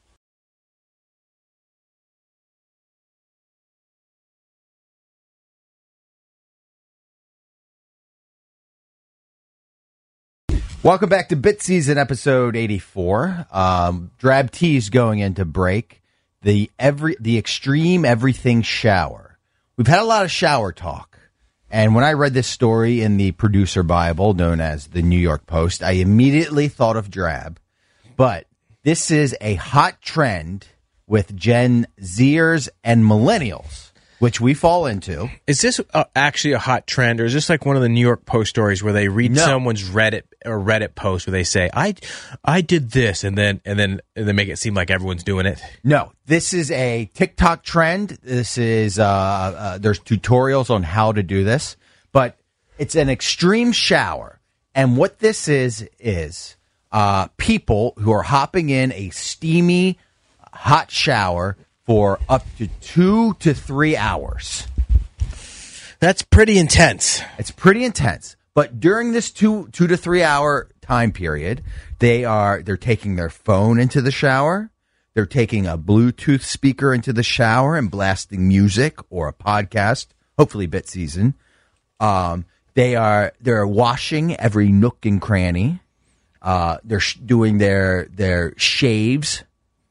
Speaker 3: Welcome back to Bit Season, episode 84. Drab T's going into break. The extreme everything shower. We've had a lot of shower talk, and when I read this story in the producer Bible, known as the New York Post, I immediately thought of Drab. But this is a hot trend with Gen Zers and millennials, which we fall into.
Speaker 2: Is this actually a hot trend, or is this like one of the New York Post stories where they read someone's Reddit post where they say, "I did this," and then make it seem like everyone's doing it?
Speaker 3: No, this is a TikTok trend. This is there's tutorials on how to do this, but it's an extreme shower. And what this is people who are hopping in a steamy hot shower for up to 2 to 3 hours.
Speaker 2: That's pretty intense.
Speaker 3: It's pretty intense. But during this 2 to 3 hour time period, they're taking their phone into the shower. They're taking a Bluetooth speaker into the shower and blasting music or a podcast, hopefully Bit Season. They're washing every nook and cranny. They're doing their shaves.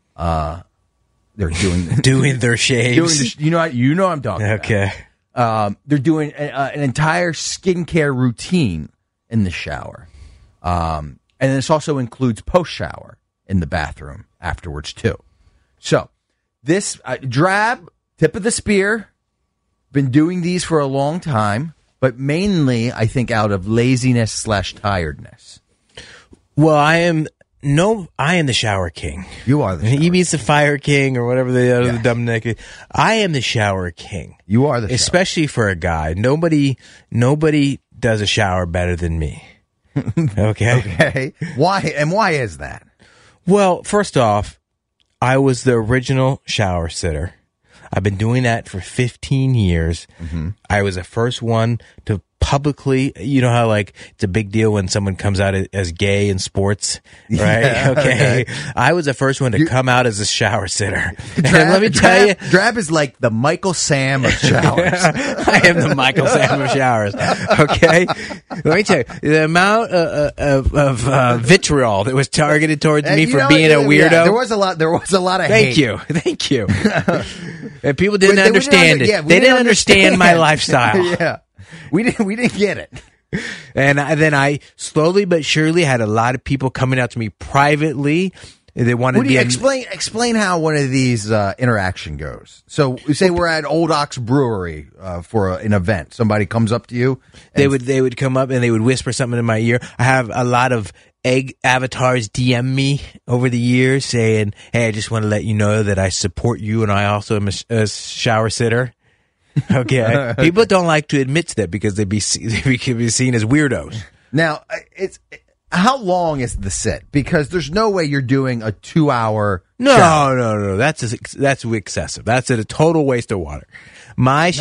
Speaker 3: They're
Speaker 2: Doing their shaves.
Speaker 3: you know what I'm talking about.
Speaker 2: Okay.
Speaker 3: They're doing an entire skincare routine in the shower. And this also includes post-shower in the bathroom afterwards, too. So, this Drab, tip of the spear, been doing these for a long time, but mainly, I think, out of laziness / tiredness.
Speaker 2: Well, I am the shower king.
Speaker 3: You are the shower
Speaker 2: He beats the fire king or whatever the dumb neck is. I am the shower king.
Speaker 3: You are the shower.
Speaker 2: Especially for a guy. Nobody does a shower better than me. Okay?
Speaker 3: Okay. Why is that?
Speaker 2: Well, first off, I was the original shower sitter. I've been doing that for 15 years. Mm-hmm. I was the first one to publicly, you know how like it's a big deal when someone comes out as gay in sports, right?
Speaker 3: Yeah,
Speaker 2: okay. I was the first one to come out as a shower sitter. And let me tell you,
Speaker 3: Drab is like the Michael Sam of showers.
Speaker 2: I am the Michael Sam of showers. Okay, let me tell you the amount of vitriol that was targeted towards me for being a weirdo.
Speaker 3: Yeah, there was a lot of hate.
Speaker 2: Thank you. And people didn't understand it.
Speaker 3: They
Speaker 2: didn't understand my lifestyle.
Speaker 3: Yeah, we didn't get it.
Speaker 2: And then I slowly but surely had a lot of people coming out to me privately. They wanted to
Speaker 3: explain how one of these interaction goes. So we say we're at Old Ox Brewery for an event. Somebody comes up to you.
Speaker 2: They would come up and they would whisper something in my ear. I have a lot of egg avatars DM me over the years saying, "Hey, I just want to let you know that I support you and I also am a shower sitter." Okay. People don't like to admit to that because they can be seen as weirdos.
Speaker 3: Now, how long is the sit? Because there's no way you're doing a 2-hour shower.
Speaker 2: No. That's excessive. That's a total waste of water. My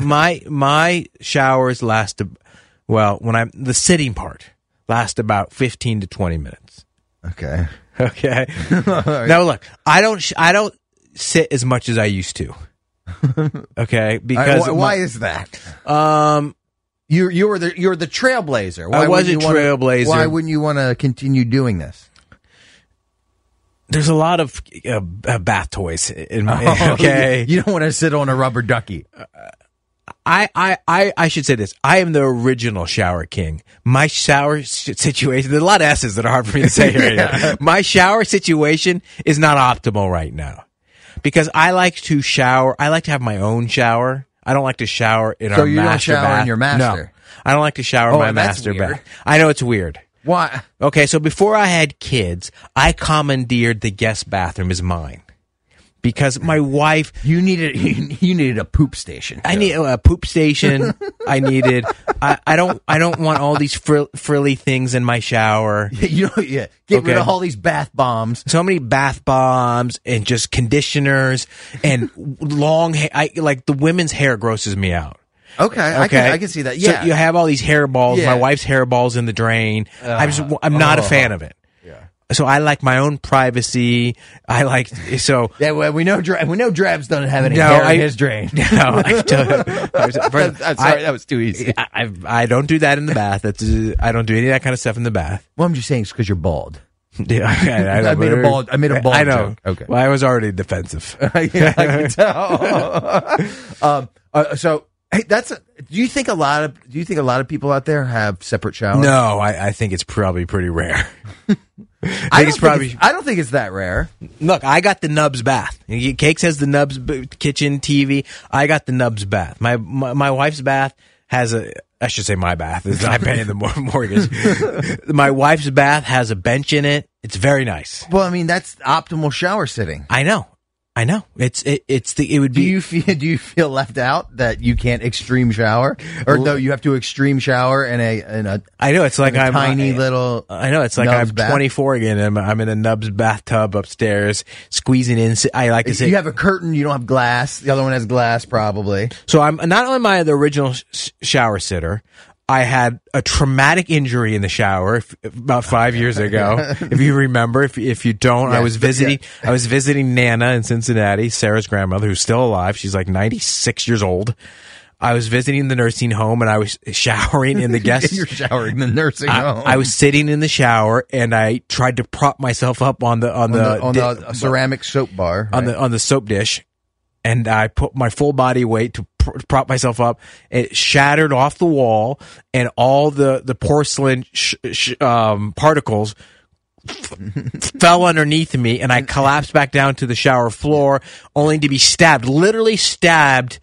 Speaker 2: showers last, the sitting part lasts about 15 to 20 minutes.
Speaker 3: Okay.
Speaker 2: Okay.
Speaker 3: Right.
Speaker 2: Now look, I don't sit as much as I used to. Okay, because
Speaker 3: why is that? You were the trailblazer.
Speaker 2: I was a trailblazer.
Speaker 3: Why wouldn't you want to continue doing this?
Speaker 2: There's a lot of bath toys in my, okay.
Speaker 3: You don't want to sit on a rubber ducky.
Speaker 2: I should say this. I am the original shower king. My shower situation, there's a lot of S's that are hard for me to say here.
Speaker 3: Yeah.
Speaker 2: My shower situation is not optimal right now because I like to shower. I like to have my own shower. I don't like to shower in our master bath. So you don't shower
Speaker 3: in your master?
Speaker 2: No. I don't like to shower in my master bath. I know it's weird.
Speaker 3: Why?
Speaker 2: Okay, so before I had kids, I commandeered the guest bathroom as mine. Because my wife,
Speaker 3: you needed a poop station.
Speaker 2: I need a poop station. I don't want all these frilly things in my shower.
Speaker 3: Get rid of all these bath bombs.
Speaker 2: So many bath bombs and just conditioners and long hair. Like the women's hair grosses me out.
Speaker 3: Okay. I can see that. Yeah,
Speaker 2: so you have all these hairballs.
Speaker 3: Yeah.
Speaker 2: My wife's hairballs in the drain. I'm not a fan of it. So I like my own privacy. Yeah.
Speaker 3: Well, we know Drabs doesn't have any hair in his drain.
Speaker 2: No, I don't.
Speaker 3: Sorry, that was too easy.
Speaker 2: I don't do that in the bath. I don't do any of that kind of stuff in the bath.
Speaker 3: Well, I'm just saying it's because you're bald.
Speaker 2: Yeah, I
Speaker 3: made a bald.
Speaker 2: I know.
Speaker 3: Joke. Okay.
Speaker 2: Well, I was already defensive.
Speaker 3: Yeah, I can tell. So. Hey, do you think a lot of people out there have separate showers?
Speaker 2: No, I think it's probably pretty rare.
Speaker 3: I don't think it's that rare.
Speaker 2: Look, I got the Nubs bath. Cakes has the Nubs kitchen TV. I got the Nubs bath. My wife's bath has I should say my bath. I'm paying the mortgage. My wife's bath has a bench in it. It's very nice.
Speaker 3: Well, I mean, that's optimal shower sitting.
Speaker 2: I know. It would be.
Speaker 3: Do you feel left out that you can't extreme shower, or no, you have to extreme shower in a?
Speaker 2: I know it's like I'm
Speaker 3: tiny little.
Speaker 2: I know it's like I'm 24 again. And I'm in a Nubs bathtub upstairs, squeezing in. I like to say
Speaker 3: you have a curtain. You don't have glass. The other one has glass, probably.
Speaker 2: So I'm not only am I the original shower sitter. I had a traumatic injury in the shower about 5 years ago. If you remember, if you don't, yes, I was visiting Nana in Cincinnati, Sarah's grandmother, who's still alive. She's like 96 years old. I was visiting the nursing home and I was showering in the guest.
Speaker 3: You're showering in the nursing home.
Speaker 2: I was sitting in the shower and I tried to prop myself up on the
Speaker 3: ceramic soap bar, right?
Speaker 2: on the soap dish. And I put my full body weight to prop myself up. It shattered off the wall, and all the porcelain particles fell underneath me, and I collapsed back down to the shower floor, only to be literally stabbed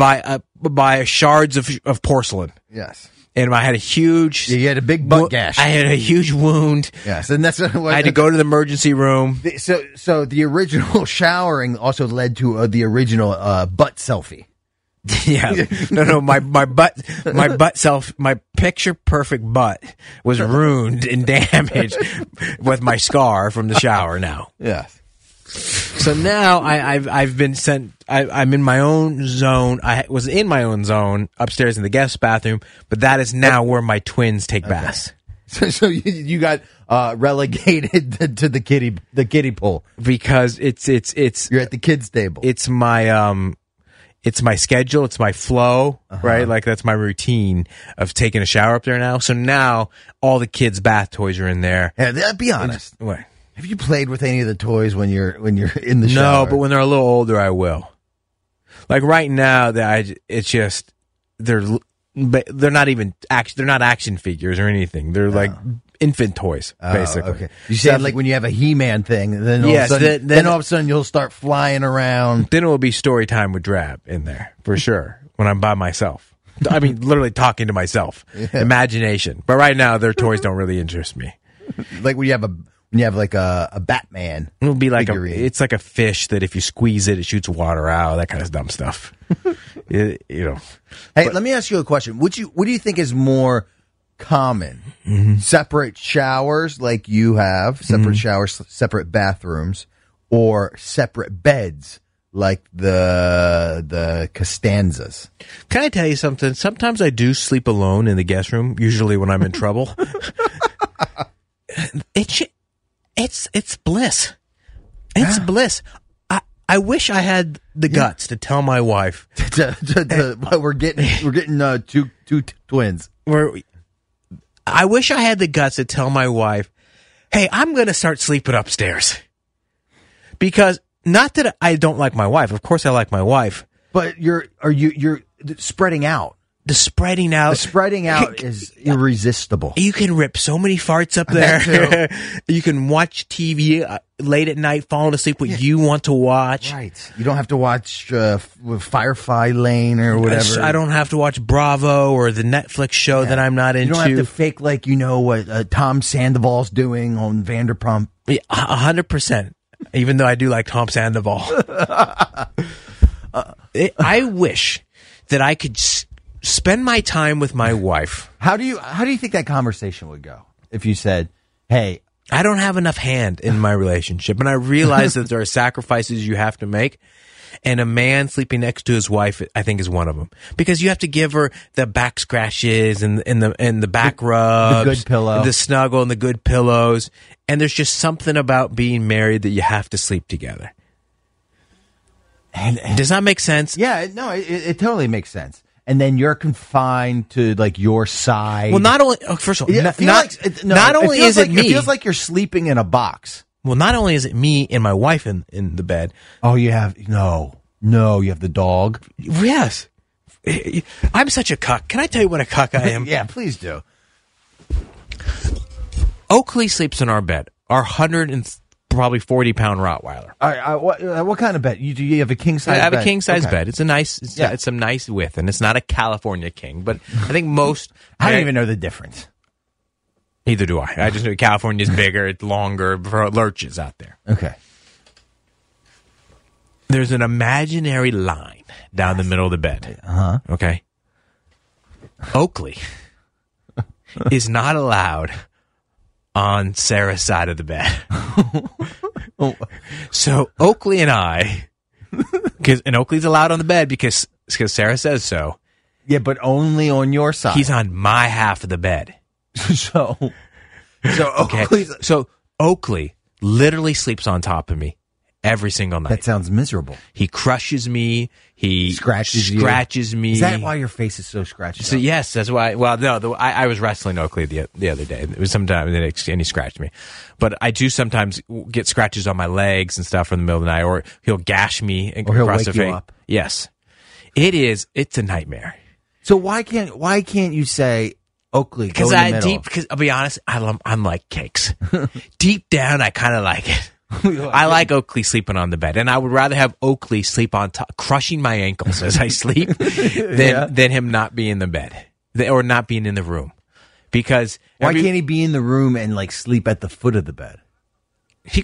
Speaker 2: by shards of porcelain.
Speaker 3: Yes.
Speaker 2: And I had
Speaker 3: you had a big butt gash.
Speaker 2: I had a huge wound.
Speaker 3: Yes, and that's what
Speaker 2: I had to go to the emergency room.
Speaker 3: So the original showering also led to the original butt selfie.
Speaker 2: Yeah, no, my picture perfect butt was ruined and damaged with my scar from the shower. Now,
Speaker 3: yes.
Speaker 2: So now I've been sent. I'm in my own zone. I was in my own zone upstairs in the guest bathroom, but that is now where my twins take baths.
Speaker 3: So you got relegated to the kiddie pool
Speaker 2: because it's
Speaker 3: you're at the kids table.
Speaker 2: It's my schedule. It's my flow, right? Like that's my routine of taking a shower up there now. So now all the kids' bath toys are in there.
Speaker 3: Yeah, be honest.
Speaker 2: What?
Speaker 3: Have you played with any of the toys when you're in the shower?
Speaker 2: No, but when they're a little older, I will. Like right now, it's just they're not even they're not action figures or anything. They're like infant toys, basically.
Speaker 3: Okay. You said like when you have a He-Man thing, then all of a sudden you'll start flying around.
Speaker 2: Then it will be story time with Drab in there for sure when I'm by myself. I mean, literally talking to myself. Yeah. Imagination. But right now, their toys don't really interest me.
Speaker 3: Like when you have like a Batman.
Speaker 2: It'll be like it's like a fish that if you squeeze it, it shoots water out. That kind of dumb stuff. Hey,
Speaker 3: let me ask you a question. What do you think is more common?
Speaker 2: Mm-hmm.
Speaker 3: Separate showers like you have, separate showers, separate bathrooms, or separate beds like the Costanzas?
Speaker 2: Can I tell you something? Sometimes I do sleep alone in the guest room, usually when I'm in trouble. It's bliss. It's bliss. I wish I had the guts to tell my wife.
Speaker 3: We're getting two twins.
Speaker 2: I wish I had the guts to tell my wife, hey, I'm going to start sleeping upstairs. Because not that I don't like my wife. Of course I like my wife.
Speaker 3: But you're spreading out.
Speaker 2: The spreading out
Speaker 3: is irresistible.
Speaker 2: You can rip so many farts up there. You can watch TV late at night, falling asleep what you want to watch.
Speaker 3: Right. You don't have to watch Firefly Lane or whatever.
Speaker 2: I don't have to watch Bravo or the Netflix show that I'm not into.
Speaker 3: You don't have to fake like you know what Tom Sandoval's doing on Vanderpump.
Speaker 2: 100%. Even though I do like Tom Sandoval. I wish that I could spend my time with my wife.
Speaker 3: How do you think that conversation would go if you said, "Hey,
Speaker 2: I don't have enough hand in my relationship, and I realize that there are sacrifices you have to make, and a man sleeping next to his wife, I think, is one of them, because you have to give her the back scratches and the back rubs,
Speaker 3: the good pillow,
Speaker 2: the snuggle, and the good pillows, and there's just something about being married that you have to sleep together." And does that make sense?
Speaker 3: Yeah, no, it totally makes sense. And then you're confined to like your side.
Speaker 2: Well, not only first of all, not only is it me.
Speaker 3: It feels like you're sleeping in a box.
Speaker 2: Well, not only is it me and my wife in the bed.
Speaker 3: Oh, you have you have the dog.
Speaker 2: Yes, I'm such a cuck. Can I tell you what a cuck I am?
Speaker 3: Yeah, please do.
Speaker 2: Oakley sleeps in our bed. Our 140-pound Rottweiler.
Speaker 3: All right, what kind of bed? You have a king size bed?
Speaker 2: I have a king size bed. It's it's a nice width, and it's not a California king, but I think most.
Speaker 3: I don't even know the difference.
Speaker 2: Neither do I. I just know California's bigger, it's longer for lurches out there.
Speaker 3: Okay.
Speaker 2: There's an imaginary line down the middle of the bed.
Speaker 3: Uh-huh.
Speaker 2: Okay. Oakley is not allowed on Sarah's side of the bed. So Oakley and I, and Oakley's allowed on the bed because Sarah says so.
Speaker 3: Yeah, but only on your side.
Speaker 2: He's on my half of the bed.
Speaker 3: So
Speaker 2: Oakley literally sleeps on top of me every single night.
Speaker 3: That sounds miserable.
Speaker 2: He crushes me. He scratches me.
Speaker 3: Is that why your face is so scratchy?
Speaker 2: So yes, that's why. Well, no, I was wrestling Oakley the other day. It was sometime and he scratched me, but I do sometimes get scratches on my legs and stuff in the middle of the night, or he'll gash me
Speaker 3: or he'll
Speaker 2: across
Speaker 3: wake
Speaker 2: the face.
Speaker 3: You up.
Speaker 2: Yes, it's a nightmare.
Speaker 3: So why can't you say Oakley?
Speaker 2: Because I'll be honest, I'm like cakes. Deep down, I kind of like it. I like Oakley sleeping on the bed, and I would rather have Oakley sleep on top, crushing my ankles as I sleep, than him not be in the bed or not being in the room. Because
Speaker 3: why can't he be in the room and like sleep at the foot of the bed?
Speaker 2: He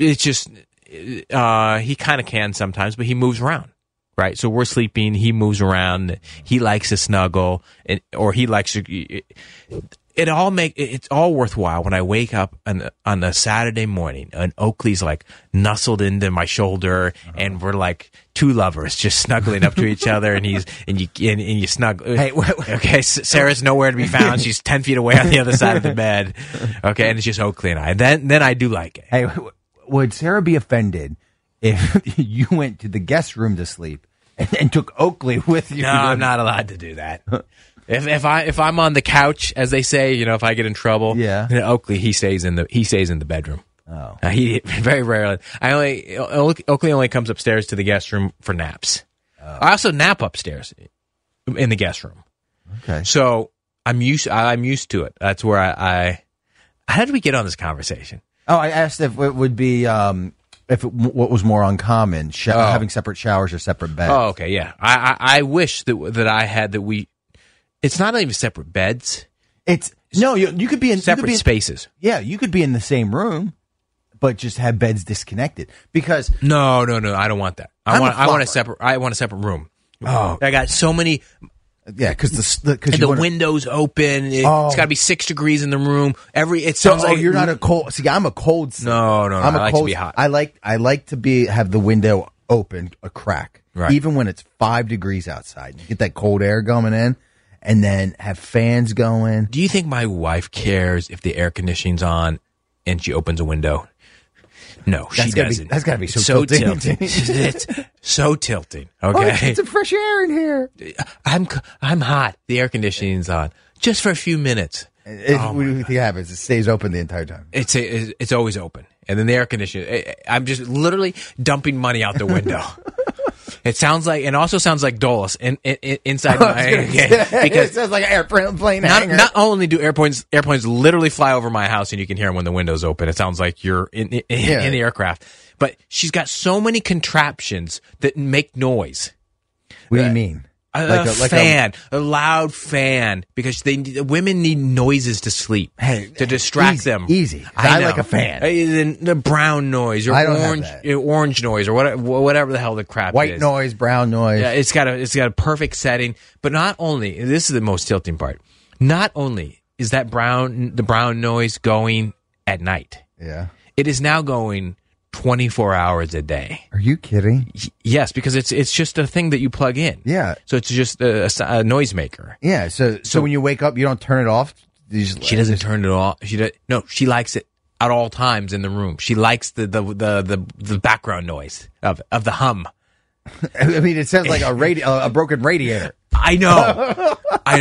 Speaker 2: kind of can sometimes, but he moves around. Right, so we're sleeping. He moves around. He likes to snuggle, or he likes to. It's all worthwhile when I wake up on a Saturday morning and Oakley's like nuzzled into my shoulder, and we're like two lovers just snuggling up to each other, and you snuggle.
Speaker 3: Hey,
Speaker 2: okay, Sarah's nowhere to be found. She's 10 feet away on the other side of the bed. Okay, and it's just Oakley and I. Then I do like it.
Speaker 3: Hey, would Sarah be offended if you went to the guest room to sleep and took Oakley with you?
Speaker 2: No, I'm not allowed to do that. If I'm on the couch, as they say, if I get in trouble, Oakley he stays in the bedroom.
Speaker 3: Oh,
Speaker 2: he very rarely. Oakley only comes upstairs to the guest room for naps. Oh. I also nap upstairs in the guest room.
Speaker 3: Okay,
Speaker 2: so I'm used to it. That's where I. How did we get on this conversation?
Speaker 3: Oh, I asked if it would be what was more uncommon, having separate showers or separate beds.
Speaker 2: Oh, okay, yeah. I wish that I had that we. It's not even separate beds.
Speaker 3: You could be in
Speaker 2: separate spaces.
Speaker 3: Yeah, you could be in the same room, but just have beds disconnected. Because
Speaker 2: no, I don't want that. I want a separate room.
Speaker 3: Oh,
Speaker 2: I got so many.
Speaker 3: Yeah, because
Speaker 2: the window's open. It's got to be 6 degrees in the room. It sounds like
Speaker 3: you're not a cold. See, I'm a cold sleeper.
Speaker 2: No. I like to be hot.
Speaker 3: I like to have the window open, a crack,
Speaker 2: right.
Speaker 3: Even when it's 5 degrees outside. You get that cold air coming in, and then have fans going.
Speaker 2: Do you think my wife cares if the air conditioning's on and she opens a window? No, she doesn't.
Speaker 3: That's got to be so tilting.
Speaker 2: It's so tilting.
Speaker 3: Oh,
Speaker 2: Okay.
Speaker 3: it's some fresh air in here.
Speaker 2: I'm hot. The air conditioning's on. Just for a few minutes.
Speaker 3: What do you think happens? It stays open the entire time.
Speaker 2: It's always open. And then the air conditioning, I'm just literally dumping money out the window. It also sounds like Dulles inside my because
Speaker 3: it sounds like an airplane hangar.
Speaker 2: Not only do airplanes literally fly over my house and you can hear them when the window's open. It sounds like you're in the aircraft. But she's got so many contraptions that make noise.
Speaker 3: What do you mean?
Speaker 2: A loud fan, because women need noises to sleep, to distract them.
Speaker 3: Easy. I like a fan.
Speaker 2: The brown noise or orange noise or whatever the hell the crap
Speaker 3: White
Speaker 2: is.
Speaker 3: noise, brown noise.
Speaker 2: Yeah, it's got a perfect setting. But not only, this is the most tilting part. Not only is the brown noise going at night.
Speaker 3: Yeah.
Speaker 2: It is now going 24 hours a day.
Speaker 3: Are you kidding?
Speaker 2: Yes, because it's just a thing that you plug in.
Speaker 3: Yeah.
Speaker 2: So it's just a noisemaker.
Speaker 3: Yeah. So when you wake up, you don't turn it off.
Speaker 2: She doesn't turn it off. No, she likes it at all times in the room. She likes the background noise of the hum.
Speaker 3: I mean, it sounds like a broken radiator.
Speaker 2: I know.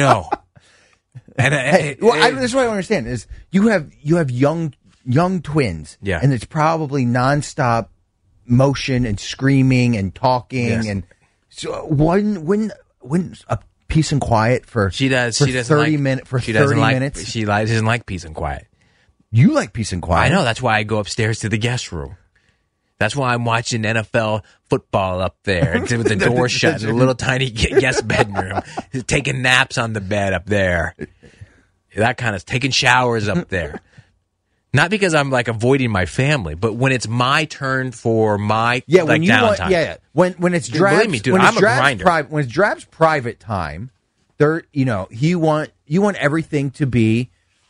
Speaker 2: And
Speaker 3: this is what I don't understand is you have young twins,
Speaker 2: yeah,
Speaker 3: and it's probably nonstop motion and screaming and talking, yes. And so when a peace and quiet for
Speaker 2: she doesn't
Speaker 3: 30 minutes for 30 minutes.
Speaker 2: She doesn't like peace and quiet.
Speaker 3: You like peace and quiet.
Speaker 2: I know. That's why I go upstairs to the guest room. That's why I'm watching NFL football up there with the door shut in a little tiny guest bedroom, taking naps on the bed up there. That kind of taking showers up there. Not because I'm like avoiding my family, but when it's my turn for my downtime.
Speaker 3: When it's Drab's,
Speaker 2: believe me, dude, I'm a grinder.
Speaker 3: When it's Drab's private time, you want everything to be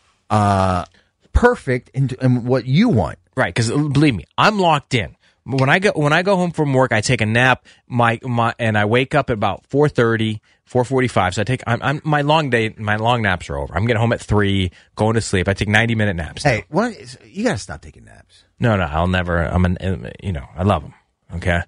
Speaker 3: perfect in what you want.
Speaker 2: Right, because believe me, I'm locked in. When I go home from work, I take a nap. And I wake up at about 4:30, 4:45. So my long naps are over. I'm getting home at 3, going to sleep. I take 90-minute naps.
Speaker 3: Hey, you gotta stop taking naps.
Speaker 2: No, I'll never. I love them. Okay.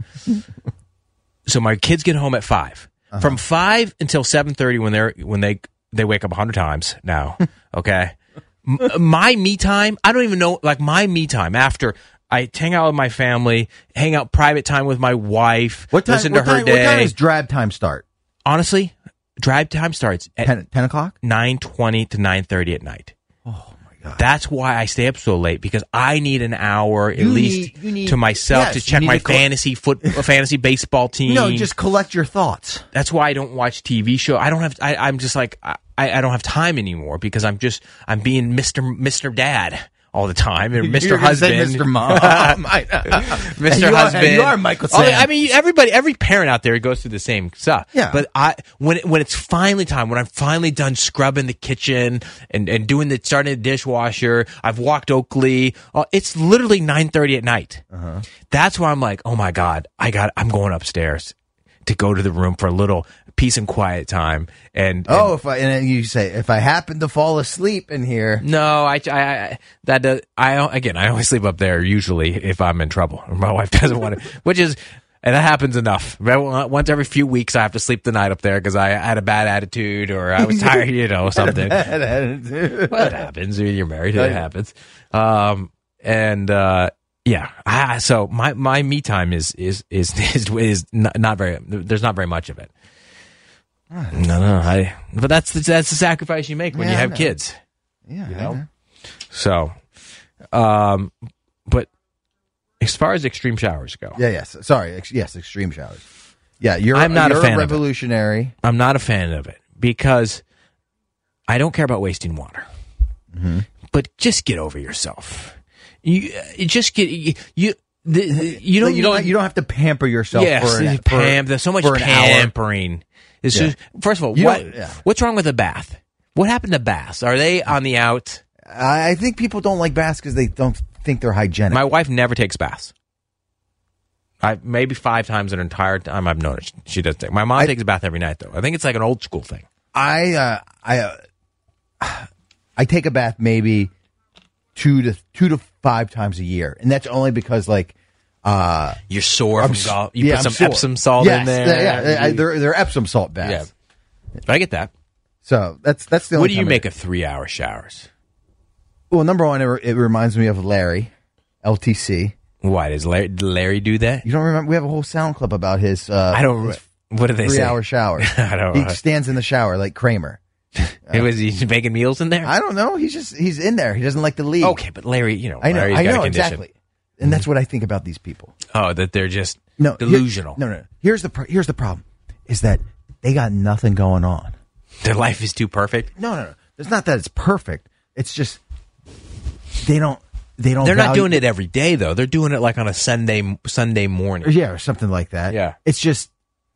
Speaker 2: So my kids get home at 5. Uh-huh. From 5 until 7:30 when they wake up 100 times now. Okay. My me time, I don't even know. Like my me time after. I hang out with my family, hang out private time with my wife, listen to her day.
Speaker 3: What time does Drab time start?
Speaker 2: Honestly, Drab time starts at
Speaker 3: 10 o'clock?
Speaker 2: 9:20 to 9:30 at night.
Speaker 3: Oh, my God.
Speaker 2: That's why I stay up so late, because I need an hour at least to myself to check my fantasy baseball team.
Speaker 3: No, just collect your thoughts.
Speaker 2: That's why I don't watch TV show. I don't have. I'm just like I don't have time anymore because I'm being Mr. Dad all the time, or Mr. Husband,
Speaker 3: Mr. Mom,
Speaker 2: Mr. Husband.
Speaker 3: You are Michael Sam.
Speaker 2: I mean, every parent out there goes through the same stuff.
Speaker 3: Yeah.
Speaker 2: But when it's finally time, when I'm finally done scrubbing the kitchen and starting the dishwasher, I've walked Oakley. It's literally 9:30 at night.
Speaker 3: Uh-huh.
Speaker 2: That's why I'm like, oh my God, I'm going upstairs to go to the room for a little peace and quiet time. And
Speaker 3: you say, if I happen to fall asleep in here.
Speaker 2: No, I only sleep up there usually if I'm in trouble or my wife doesn't want to, and that happens enough. Once every few weeks I have to sleep the night up there because I had a bad attitude or I was tired, something.
Speaker 3: Bad attitude.
Speaker 2: Well, it happens when you're married. It happens. So my me time is not very. There's not very much of it. No. But that's the sacrifice you make when you have kids.
Speaker 3: Yeah.
Speaker 2: So, but as far as extreme showers go,
Speaker 3: extreme showers. Yeah,
Speaker 2: I'm not a fan of
Speaker 3: revolutionary.
Speaker 2: I'm not a fan of it because I don't care about wasting water.
Speaker 3: Mm-hmm.
Speaker 2: But just get over yourself. You don't
Speaker 3: have to pamper yourself.
Speaker 2: Yes, there's so much pampering. First of all, what's wrong with a bath? What happened to baths? Are they on the out?
Speaker 3: I think people don't like baths because they don't think they're hygienic.
Speaker 2: My wife never takes baths. Maybe 5 times an entire time I've noticed she does take. My mom takes a bath every night though. I think it's like an old school thing.
Speaker 3: I take a bath maybe 2 to 5 times a year, and that's only because like
Speaker 2: you're sore from golf. You put some
Speaker 3: sore.
Speaker 2: Epsom salt in there.
Speaker 3: They're Epsom salt baths.
Speaker 2: Yeah, I get that.
Speaker 3: So that's the only.
Speaker 2: What do you make of 3-hour showers?
Speaker 3: Well, number one, it reminds me of Larry, LTC.
Speaker 2: Why did Larry do that?
Speaker 3: You don't remember? We have a whole sound clip about his.
Speaker 2: I don't. What do they say?
Speaker 3: 3-hour shower.
Speaker 2: I don't.
Speaker 3: He stands in the shower like Kramer.
Speaker 2: Was he making meals in there?
Speaker 3: I don't know. He's in there. He doesn't like to leave.
Speaker 2: Okay, but Larry,
Speaker 3: I know.
Speaker 2: Larry's
Speaker 3: I
Speaker 2: got
Speaker 3: know
Speaker 2: a condition.
Speaker 3: exactly. And that's what I think about these people.
Speaker 2: Oh, that they're just delusional.
Speaker 3: No. Here's the problem: is that they got nothing going on.
Speaker 2: Their life is too perfect.
Speaker 3: No. It's not that it's perfect. It's just they don't.
Speaker 2: They're not doing it every day though. They're doing it like on a Sunday morning.
Speaker 3: Yeah, or something like that.
Speaker 2: Yeah.
Speaker 3: It's just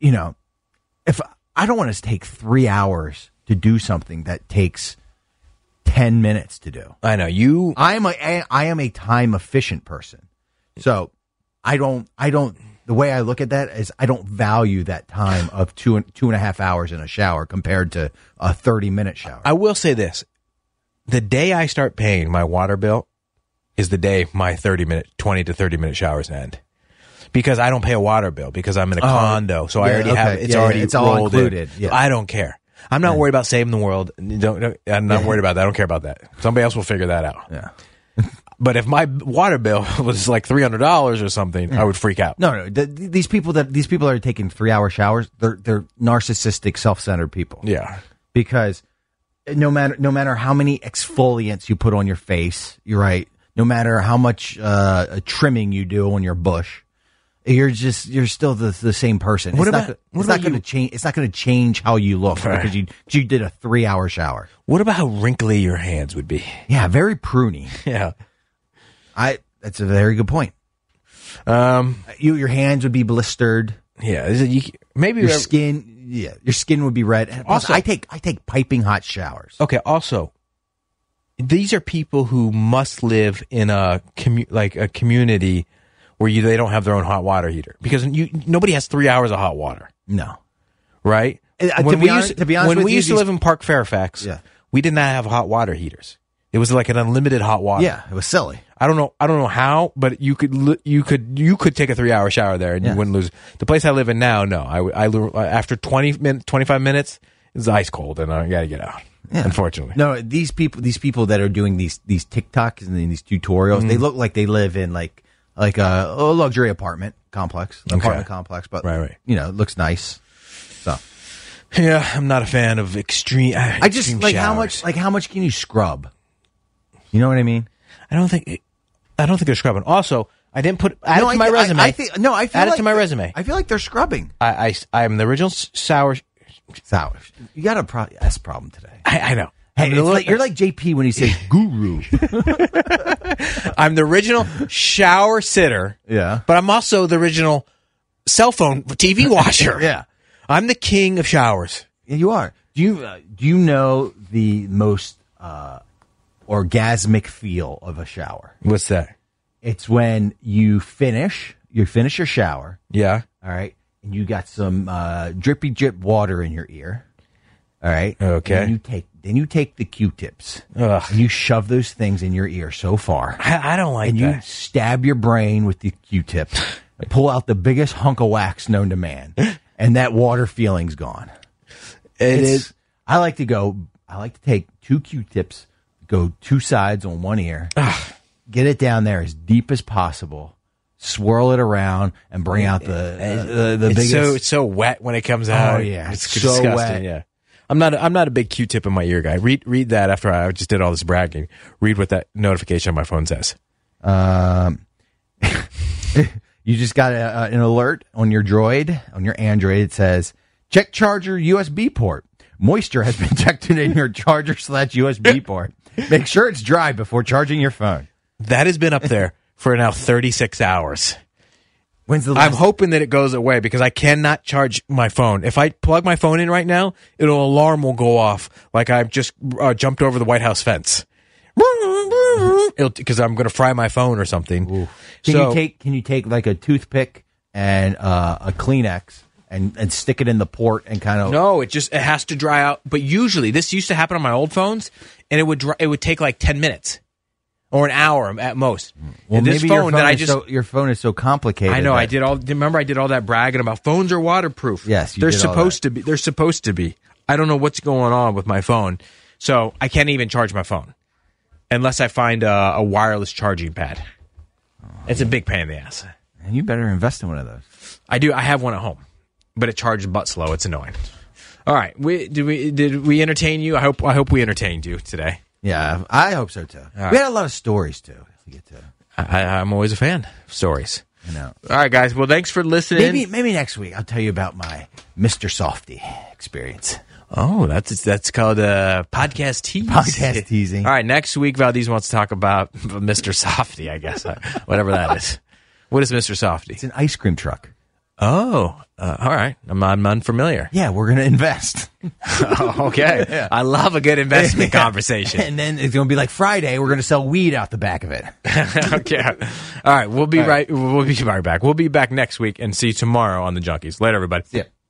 Speaker 3: if I don't want to take 3 hours to do something that takes 10 minutes to do.
Speaker 2: I know you.
Speaker 3: I am a time efficient person, so I don't. The way I look at that is I don't value that time of 2.5 hours in a shower compared to a 30-minute shower.
Speaker 2: I will say this: the day I start paying my water bill is the day my 20 to 30 minute showers end. Because I don't pay a water bill because I'm in a condo, so I already have it's
Speaker 3: all included. Yeah.
Speaker 2: I don't care. I'm not worried about saving the world. I'm not worried about that. I don't care about that. Somebody else will figure that out.
Speaker 3: Yeah.
Speaker 2: But if my water bill was like $300 or something, I would freak out.
Speaker 3: No. These people that are taking 3-hour showers, they're narcissistic, self-centered people.
Speaker 2: Yeah.
Speaker 3: Because no matter how many exfoliants you put on your face, you're right. No matter how much trimming you do on your bush, you're still the same person. It's not going to change. It's not going to change how you look because you did a 3-hour shower.
Speaker 2: What about how wrinkly your hands would be?
Speaker 3: Yeah, very pruny.
Speaker 2: Yeah,
Speaker 3: that's a very good point. Your hands would be blistered.
Speaker 2: Yeah, maybe
Speaker 3: your skin. Yeah, your skin would be red. Plus, also, I take piping hot showers.
Speaker 2: Okay. Also, these are people who must live in a community where they don't have their own hot water heater because nobody has 3 hours of hot water.
Speaker 3: No,
Speaker 2: right?
Speaker 3: When we used to
Speaker 2: live in Park Fairfax, we did not have hot water heaters. It was like an unlimited hot water.
Speaker 3: Yeah, it was silly.
Speaker 2: I don't know how, but you could take a 3-hour shower there and you wouldn't lose. The place I live in now, no. I after 25 minutes, it's ice cold and I got to get out. Yeah. Unfortunately,
Speaker 3: no. These people that are doing these TikToks and these tutorials, they look like they live in like a luxury apartment complex, but
Speaker 2: right.
Speaker 3: It looks nice. So,
Speaker 2: yeah, I'm not a fan of extreme.
Speaker 3: I just like
Speaker 2: showers.
Speaker 3: how much can you scrub? You know what I mean?
Speaker 2: I don't think they're scrubbing. Also, I didn't add it to my resume.
Speaker 3: I feel
Speaker 2: add it to my resume.
Speaker 3: I feel like they're scrubbing.
Speaker 2: I'm the original sour.
Speaker 3: You got a S problem today.
Speaker 2: I know.
Speaker 3: Hey, you're like JP when he says guru.
Speaker 2: I'm the original shower sitter.
Speaker 3: Yeah.
Speaker 2: But I'm also the original cell phone TV washer.
Speaker 3: Yeah.
Speaker 2: I'm the king of showers.
Speaker 3: Yeah, you are. Do you know the most orgasmic feel of a shower?
Speaker 2: What's that?
Speaker 3: It's when you finish your shower.
Speaker 2: Yeah.
Speaker 3: All right. And you got some drippy drip water in your ear. All right.
Speaker 2: Okay.
Speaker 3: Then you take the Q-tips.
Speaker 2: Ugh.
Speaker 3: And you shove those things in your ear so far.
Speaker 2: I don't like
Speaker 3: that. And you stab your brain with the Q-tip. Pull out the biggest hunk of wax known to man. And that water feeling's gone.
Speaker 2: It is.
Speaker 3: I like to take 2 Q-tips, go 2 sides on one ear, get it down there as deep as possible, swirl it around, and bring out the biggest.
Speaker 2: It's so wet when it comes out.
Speaker 3: Oh yeah,
Speaker 2: it's
Speaker 3: so
Speaker 2: disgusting.
Speaker 3: wet.
Speaker 2: Yeah, I'm not a big Q-tip in my ear guy. Read that after I just did all this bragging. Read what that notification on my phone says.
Speaker 3: You just got an alert on your Droid, on your Android. It says, check charger USB port. Moisture has been detected in your charger/USB port. Make sure it's dry before charging your phone.
Speaker 2: That has been up there for now 36 hours. I'm hoping that it goes away because I cannot charge my phone. If I plug my phone in right now, alarm will go off like I've just jumped over the White House fence. Because I'm going to fry my phone or something.
Speaker 3: Ooh. Can you take like a toothpick and a Kleenex and stick it in the port and kind of?
Speaker 2: No, it has to dry out. But usually, this used to happen on my old phones, and it would take like 10 minutes. or an hour at most.
Speaker 3: Well,
Speaker 2: and this
Speaker 3: maybe
Speaker 2: phone that I just
Speaker 3: your phone is so complicated.
Speaker 2: I know.
Speaker 3: that-
Speaker 2: Remember, I did all that bragging about phones are waterproof.
Speaker 3: Yes, you
Speaker 2: they're
Speaker 3: did all
Speaker 2: supposed to be. They're supposed to be. I don't know what's going on with my phone, so I can't even charge my phone unless I find a wireless charging pad. It's a big pain in the ass.
Speaker 3: And you better invest in one of those.
Speaker 2: I do. I have one at home, but it charges butt slow. It's annoying. All right, did we entertain you? I hope we entertained you today.
Speaker 3: Yeah, I hope so too.
Speaker 2: right.
Speaker 3: We had a lot of stories too. If we get to,
Speaker 2: I'm always a fan of stories.
Speaker 3: you know,
Speaker 2: All right, guys. Well, thanks for listening.
Speaker 3: maybe next week I'll tell you about my Mr. Softy experience.
Speaker 2: Oh, that's called podcast tease.
Speaker 3: Podcast teasing.
Speaker 2: All right, next week Valdez wants to talk about Mr. Softy, I guess, whatever that is. What is Mr. Softy?
Speaker 3: It's an ice cream truck.
Speaker 2: Oh, all right. I'm unfamiliar.
Speaker 3: Yeah, we're gonna invest.
Speaker 2: Okay,
Speaker 3: Yeah.
Speaker 2: I love a good investment conversation.
Speaker 3: And then it's gonna be like Friday. We're gonna sell weed out the back of it.
Speaker 2: Okay, all right. We'll be right back. We'll be back next week and see you tomorrow on the Junkies. Later, everybody.
Speaker 3: Yeah.